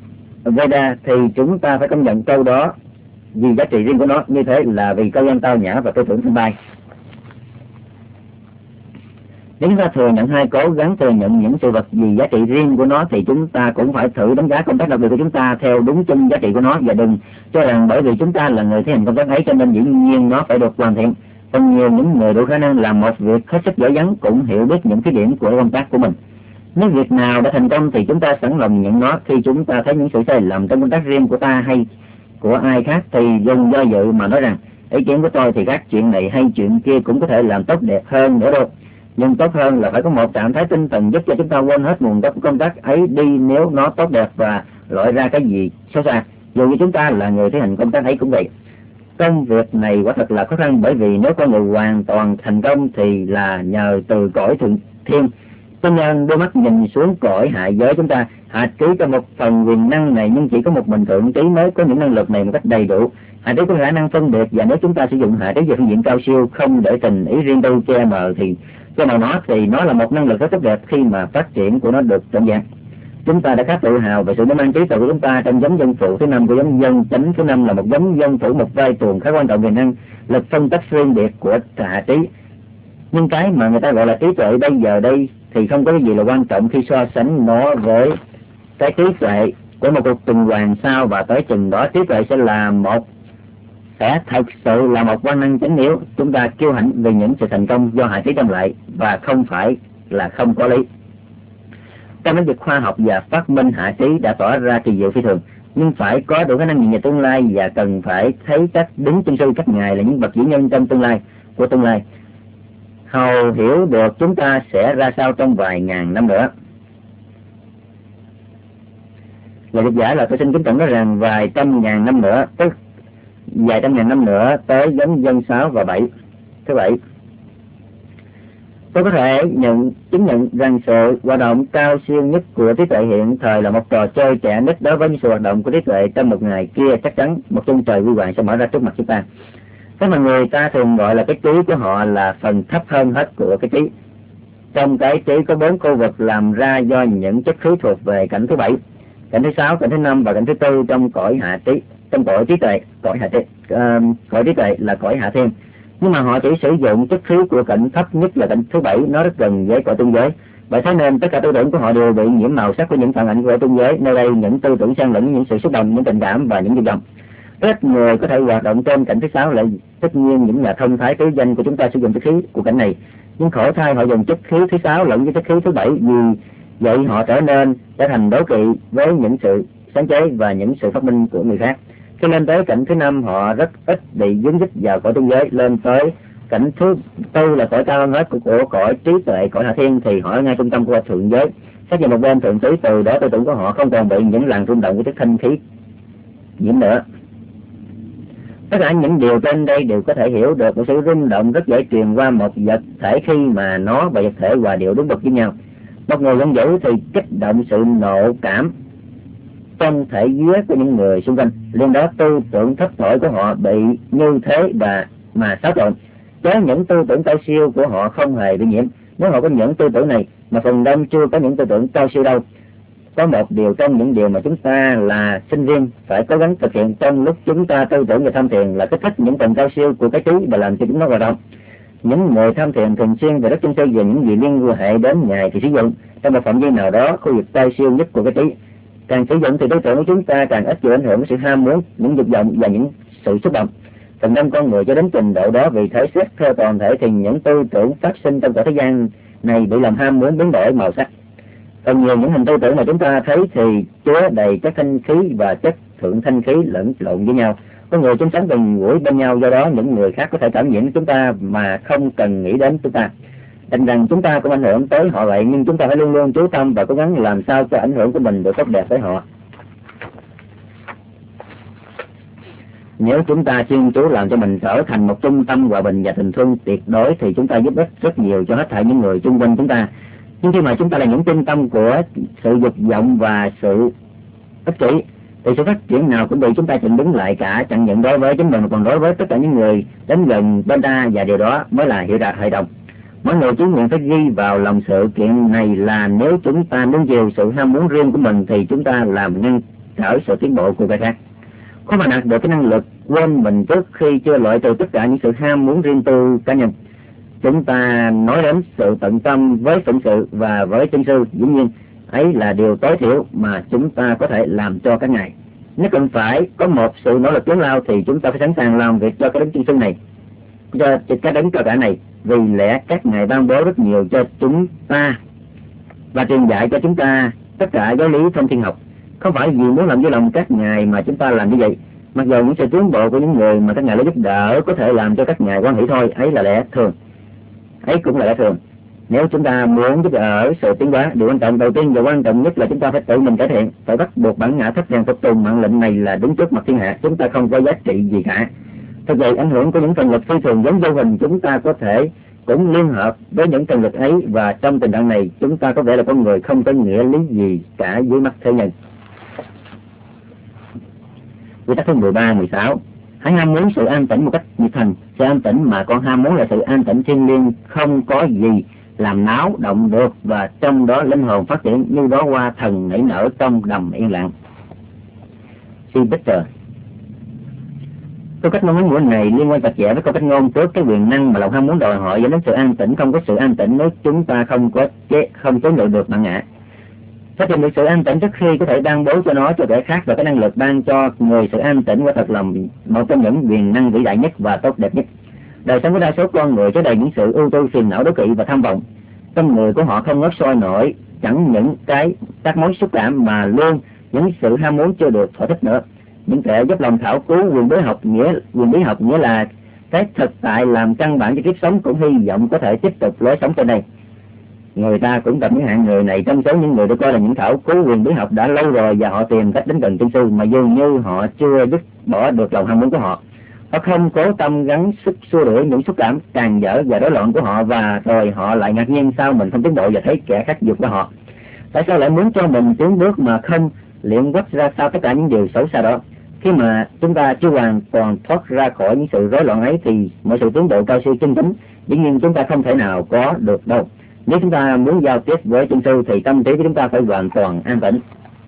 Veda, thì chúng ta phải công nhận câu đó vì giá trị riêng của nó, như thế là vì câu danh tao nhã và tư tưởng thanh bay. Nếu chúng ta thừa nhận hay cố gắng thừa nhận những sự vật vì giá trị riêng của nó thì chúng ta cũng phải thử đánh giá công tác đặc biệt của chúng ta theo đúng chân giá trị của nó, và đừng cho rằng bởi vì chúng ta là người thi hành công tác ấy cho nên dĩ nhiên nó phải được hoàn thiện. Còn nhiều những người đủ khả năng làm một việc hết sức giỏi giắng cũng hiểu biết những khuyết điểm của công tác của mình. Nếu việc nào đã thành công thì chúng ta sẵn lòng nhận nó. Khi chúng ta thấy những sự sai lầm trong công tác riêng của ta hay của ai khác thì dùng do dự mà nói rằng ý kiến của tôi thì các chuyện này hay chuyện kia cũng có thể làm tốt đẹp hơn nữa đâu. Nhưng tốt hơn là phải có một trạng thái tinh thần giúp cho chúng ta quên hết nguồn gốc của công tác ấy đi nếu nó tốt đẹp và loại ra cái gì xấu xa. Dù như chúng ta là người thi hành công tác ấy cũng vậy. Công việc này quả thật là khó khăn, bởi vì nếu con người hoàn toàn thành công thì là nhờ từ cõi thượng thiên. Cho nên đôi mắt nhìn xuống cõi hạ giới chúng ta, hạ trí có một phần quyền năng này nhưng chỉ có một mình thượng trí mới có những năng lực này một cách đầy đủ. Hạ trí có khả năng phân biệt, và nếu chúng ta sử dụng hạ trí về phương diện cao siêu, không để tình ý riêng tư che mờ thì cho nào nó thì nó là một năng lực rất tốt đẹp khi mà phát triển của nó được trọn vẹn. Chúng ta đã khá tự hào về sự mở mang trí tuệ của chúng ta trong giống dân phụ thứ năm của giống dân chánh thứ năm, là một giống dân phụ một vai tuồng khá quan trọng về năng lực phân tích riêng biệt của hạ trí. Nhưng cái mà người ta gọi là trí tuệ bây giờ đây thì không có cái gì là quan trọng khi so sánh nó với cái trí tuệ của một cuộc tuần hoàn sau, và tới chừng đó trí tuệ sẽ là một sẽ thật sự là một quan năng chánh yếu. Chúng ta kiêu hãnh vì những sự thành công do hạ trí đem lại và không phải là không có lý. Trong lĩnh vực khoa học và phát minh, hạ trí đã tỏ ra kỳ diệu phi thường, nhưng phải có đủ khả năng nhìn về tương lai và cần phải thấy các đứng chân sư các ngài là những bậc vĩ nhân trong tương lai của tương lai, hầu hiểu được chúng ta sẽ ra sao trong vài ngàn năm nữa. Lời dịch giả là tôi xin kính trọng nói rằng vài trăm ngàn năm nữa, tức vài trăm ngàn năm nữa tới giống dân sáu và bảy. Thứ bảy, tôi có thể nhận chứng nhận rằng sự hoạt động cao siêu nhất của trí tuệ hiện thời là một trò chơi trẻ nít đối với những sự hoạt động của trí tuệ trong một ngày kia. Chắc chắn một chân trời huy hoàng sẽ mở ra trước mặt chúng ta. Thế mà người ta thường gọi là cái trí của họ là phần thấp hơn hết của cái trí. Trong cái trí có bốn khu vực làm ra do những chất khí thuộc về cảnh thứ bảy, cảnh thứ sáu, cảnh thứ năm và cảnh thứ tư trong cõi hạ trí, trong cõi trí tuệ, cõi hạ trí, uh, cõi trí tuệ là cõi hạ thiên. Nhưng mà họ chỉ sử dụng chất khí của cảnh thấp nhất là cảnh thứ bảy, nó rất gần với cõi trung giới. Vậy thế nên tất cả tư tưởng của họ đều bị nhiễm màu sắc của những phản ảnh của trung giới. Nơi đây những tư tưởng xen lẫn những sự xúc động, những tình cảm và những dục vọng. Rất người có thể hoạt động trên cảnh thứ sáu, lại tất nhiên những nhà thông thái tứ danh của chúng ta sử dụng chất khí của cảnh này Nhưng khổ thay họ dùng chất khí thứ sáu lẫn với chất khí thứ bảy, vì vậy họ trở nên trở thành đố kỵ với những sự sáng chế và những sự phát minh của người khác. Khi lên tới cảnh thứ năm, họ rất ít bị dướng dít vào cõi trung giới. Lên tới cảnh thứ tư là cõi cao hơn hết của, của cõi trí tuệ, cõi hạ thiên, thì họ ở ngay trung tâm của thượng giới. Xét về một bên thượng trí, từ đó tư tưởng của họ không còn bị những làn rung động của chất thanh khí nhiễm nữa. Tất cả những điều trên đây đều có thể hiểu được một sự rung động rất dễ truyền qua một vật thể khi mà nó và vật thể hòa điệu đúng bậc với nhau. Một người giận dữ thì kích động sự nộ cảm trong thể vía của những người xung quanh, liên đó tư tưởng thất thổi của họ bị như thế và mà xáo trộn. Chứ những tư tưởng cao siêu của họ không hề bị nhiễm. Nếu họ có những tư tưởng này, mà phần đông chưa có những tư tưởng cao siêu đâu. Có một điều trong những điều mà chúng ta là sinh viên phải cố gắng thực hiện trong lúc chúng ta tư tưởng về tham thiền là kích thích những phần cao siêu của cái trí và làm cho chúng nó hoạt động. Những người tham thiền thường xuyên về rất chung sâu về những gì liên hệ đến ngài thì sử dụng trong một phạm vi nào đó khu vực cao siêu nhất của cái trí. Càng sử dụng thì đối tượng của chúng ta càng ít chịu ảnh hưởng của sự ham muốn, những dục vọng và những sự xúc động. Phần đông con người cho đến trình độ đó, vì thể xét theo toàn thể thì những tư tưởng phát sinh trong cả thế gian này bị làm ham muốn biến đổi màu sắc. Còn nhiều những hình tư tưởng mà chúng ta thấy thì chứa đầy chất thanh khí và chất thượng thanh khí lẫn lộn với nhau. Có người chúng sống gần gũi bên nhau, do đó những người khác có thể cảm nhiễm chúng ta mà không cần nghĩ đến chúng ta. Đành rằng chúng ta cũng ảnh hưởng tới họ vậy, nhưng chúng ta phải luôn luôn chú tâm và cố gắng làm sao cho ảnh hưởng của mình được tốt đẹp tới họ. Nếu chúng ta chuyên chú làm cho mình trở thành một trung tâm hòa bình và tình thương tuyệt đối thì chúng ta giúp ích rất nhiều cho hết thảy những người xung quanh chúng ta. Nhưng khi mà chúng ta là những trung tâm của sự dục vọng và sự ích kỷ thì sự phát triển nào cũng bị chúng ta chỉnh đứng lại cả, chẳng những đối với chính mình mà còn đối với tất cả những người đến gần bên ta, và điều đó mới là hiệu đạt hệ đồng. Mỗi người chỉ nguyện phải ghi vào lòng sự kiện này là nếu chúng ta nuông chiều sự ham muốn riêng của mình thì chúng ta làm ngăn trở sự tiến bộ của người khác. Khó mà đạt được cái năng lực quên mình trước khi chưa loại trừ tất cả những sự ham muốn riêng tư cá nhân. Chúng ta nói đến sự tận tâm với phận sự và với chân sư, dĩ nhiên ấy là điều tối thiểu mà chúng ta có thể làm cho các ngài. Nếu cần phải có một sự nỗ lực lớn lao thì chúng ta phải sẵn sàng làm việc cho cái đấng chân sư này, cho cái đấng cao cả này, vì lẽ các ngài ban bố rất nhiều cho chúng ta và truyền dạy cho chúng ta tất cả giáo lý thông thiên học. Không phải vì muốn làm vui lòng các ngài mà chúng ta làm như vậy, mặc dù những sự tiến bộ của những người mà các ngài đã giúp đỡ có thể làm cho các ngài hoan hỷ thôi, ấy là lẽ thường, ấy cũng là lẽ thường. Nếu chúng ta muốn giúp đỡ sự tiến hóa, điều quan trọng đầu tiên và quan trọng nhất là chúng ta phải tự mình cải thiện, phải bắt buộc bản ngã thất rằng phục tùng mạng lệnh này là đứng trước mặt thiên hạ. Chúng ta không có giá trị gì cả. Thật vậy, ảnh hưởng của những thần lực phi thường giống vô hình chúng ta có thể cũng liên hợp với những thần lực ấy, và trong tình trạng này chúng ta có vẻ là con người không có nghĩa lý gì cả dưới mắt thế nhân. Quy tắc thứ mười ba, mười sáu. Hãy ham muốn sự an tĩnh một cách nhiệt thành. Sự an tĩnh mà con ham muốn là sự an tĩnh thiêng liêng, không có gì làm náo động được, và trong đó linh hồn phát triển như đó hoa thần nảy nở trong đầm yên lặng. Si Peter. Câu cách ngôn ngữ này liên quan chặt chẽ với câu cách ngôn trước cái quyền năng mà lòng ham muốn đòi hỏi dẫn đến sự an tĩnh. Không có sự an tĩnh nếu chúng ta không có chế không chế ngự được bản ngã. Phải tìm được sự an tĩnh trước khi có thể ban bố cho nó cho kẻ khác, và cái năng lực ban cho người sự an tĩnh quả thật là một trong những quyền năng vĩ đại nhất và tốt đẹp nhất. Đời sống của đa số con người chứa đầy những sự ưu tư, phiền não, đố kỵ và tham vọng. Trong người của họ không ngớt sôi nổi chẳng những cái các mối xúc cảm mà luôn những sự ham muốn chưa được thỏa thích nữa. Những kẻ giúp lòng thảo cứu quyền bí học nghĩa quyền bí học nghĩa là cái thực tại làm căn bản cho kiếp sống, cũng hy vọng có thể tiếp tục lối sống trên đây. Người ta cũng gặp những hạng người này trong số những người được coi là những thảo cứu quyền bí học đã lâu rồi, và họ tìm cách đến gần chân sư mà dường như họ chưa dứt bỏ được lòng ham muốn của họ. Họ không cố tâm gắng sức xua đuổi những xúc cảm càng dở và rối loạn của họ, và rồi họ lại ngạc nhiên sao mình không tiến bộ và thấy kẻ khác vượt qua họ. Tại sao lại muốn cho mình tiến bước mà không luyện quất ra sao tất cả những điều xấu xa đó? Khi mà chúng ta chưa hoàn toàn thoát ra khỏi những sự rối loạn ấy thì mọi sự tiến bộ cao siêu chân chính dĩ nhiên chúng ta không thể nào có được đâu. Nếu chúng ta muốn giao tiếp với chân sư thì tâm trí của chúng ta phải hoàn toàn an tĩnh.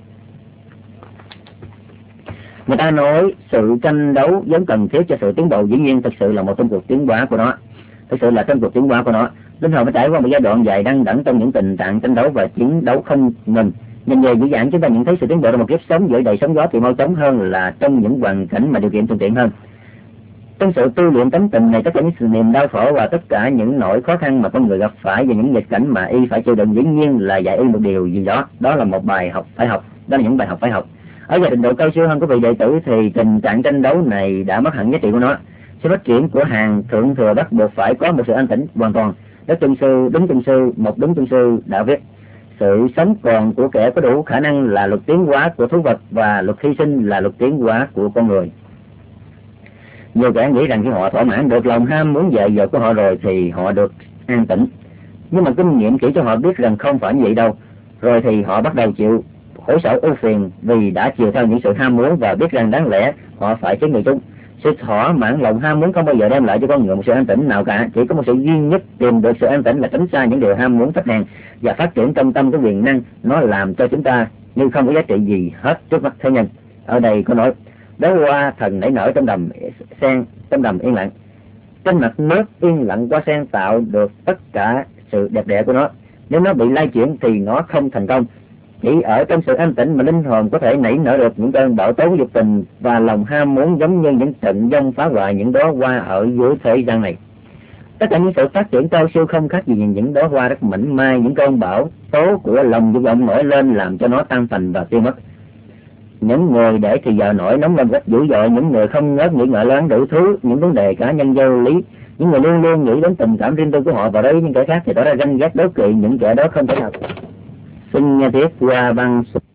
Người ta nói sự tranh đấu vốn cần thiết cho sự tiến bộ, dĩ nhiên thực sự là một trong cuộc tiến hóa của nó. Thực sự là trong cuộc tiến hóa của nó, linh hồn phải trải qua một giai đoạn dài đăng đẳng trong những tình trạng tranh đấu và chiến đấu không ngừng. Nhìn về dĩ dãn chúng ta nhận thấy sự tiến bộ trong một kiếp sống giữa đầy sóng gió thì mau chóng hơn là trong những hoàn cảnh mà điều kiện thuận tiện hơn. Trong sự tu luyện tánh tình này, tất cả những sự niềm đau khổ và tất cả những nỗi khó khăn mà con người gặp phải và những nghịch cảnh mà y phải chịu đựng, dĩ nhiên là dạy y một điều gì đó, đó là một bài học phải học, đó là những bài học phải học. Ở giai trình độ cao siêu hơn của vị đệ tử thì tình trạng tranh đấu này đã mất hẳn giá trị của nó. Sự phát triển của hàng thượng thừa bắt buộc phải có một sự an tĩnh hoàn toàn. Đức Chân Sư, đúng Chân Sư, một đúng Chân Sư đã viết: sự sống còn của kẻ có đủ khả năng là luật tiến hóa của thú vật, và luật hy sinh là luật tiến hóa của con người. Nhiều kẻ nghĩ rằng khi họ thỏa mãn được lòng ham muốn dại dột của họ rồi thì họ được an tĩnh, nhưng mà kinh nghiệm chỉ cho họ biết rằng không phải như vậy đâu. Rồi thì họ bắt đầu chịu khổ sở ưu phiền vì đã chiều theo những sự ham muốn và biết rằng đáng lẽ họ phải chết người chúng. Sự thỏa mãn lòng ham muốn không bao giờ đem lại cho con người một sự an tĩnh nào cả. Chỉ có một sự duy nhất tìm được sự an tĩnh là tránh xa những điều ham muốn thấp hèn và phát triển trong tâm cái quyền năng. Nó làm cho chúng ta như không có giá trị gì hết trước mắt thế nhân. Ở đây có nói đóa hoa thần nảy nở trong đầm sen, trong đầm yên lặng. Trên mặt nước yên lặng hoa sen tạo được tất cả sự đẹp đẽ của nó. Nếu nó bị lay chuyển thì nó không thành công. Chỉ ở trong sự an tĩnh mà linh hồn có thể nảy nở được những cơn bão tố dục tình và lòng ham muốn, giống như những trận giông phá hoại những đóa hoa ở dưới thế gian này. Tất cả những sự phát triển cao siêu không khác gì những đóa hoa rất mảnh mai. Những cơn bão tố của lòng dục vọng nổi lên làm cho nó tan thành và tiêu mất. Những người để thì giờ nổi nóng lên rất dữ dội, những người không ngớt nghĩ ngợi loạn đủ thứ, những vấn đề cá nhân vô lý, những người luôn luôn nghĩ đến tình cảm riêng tư của họ, và đối với những kẻ khác thì đó là ganh ghét đố kỵ những kẻ đó không thể nào. Xin nghe tiếp qua băng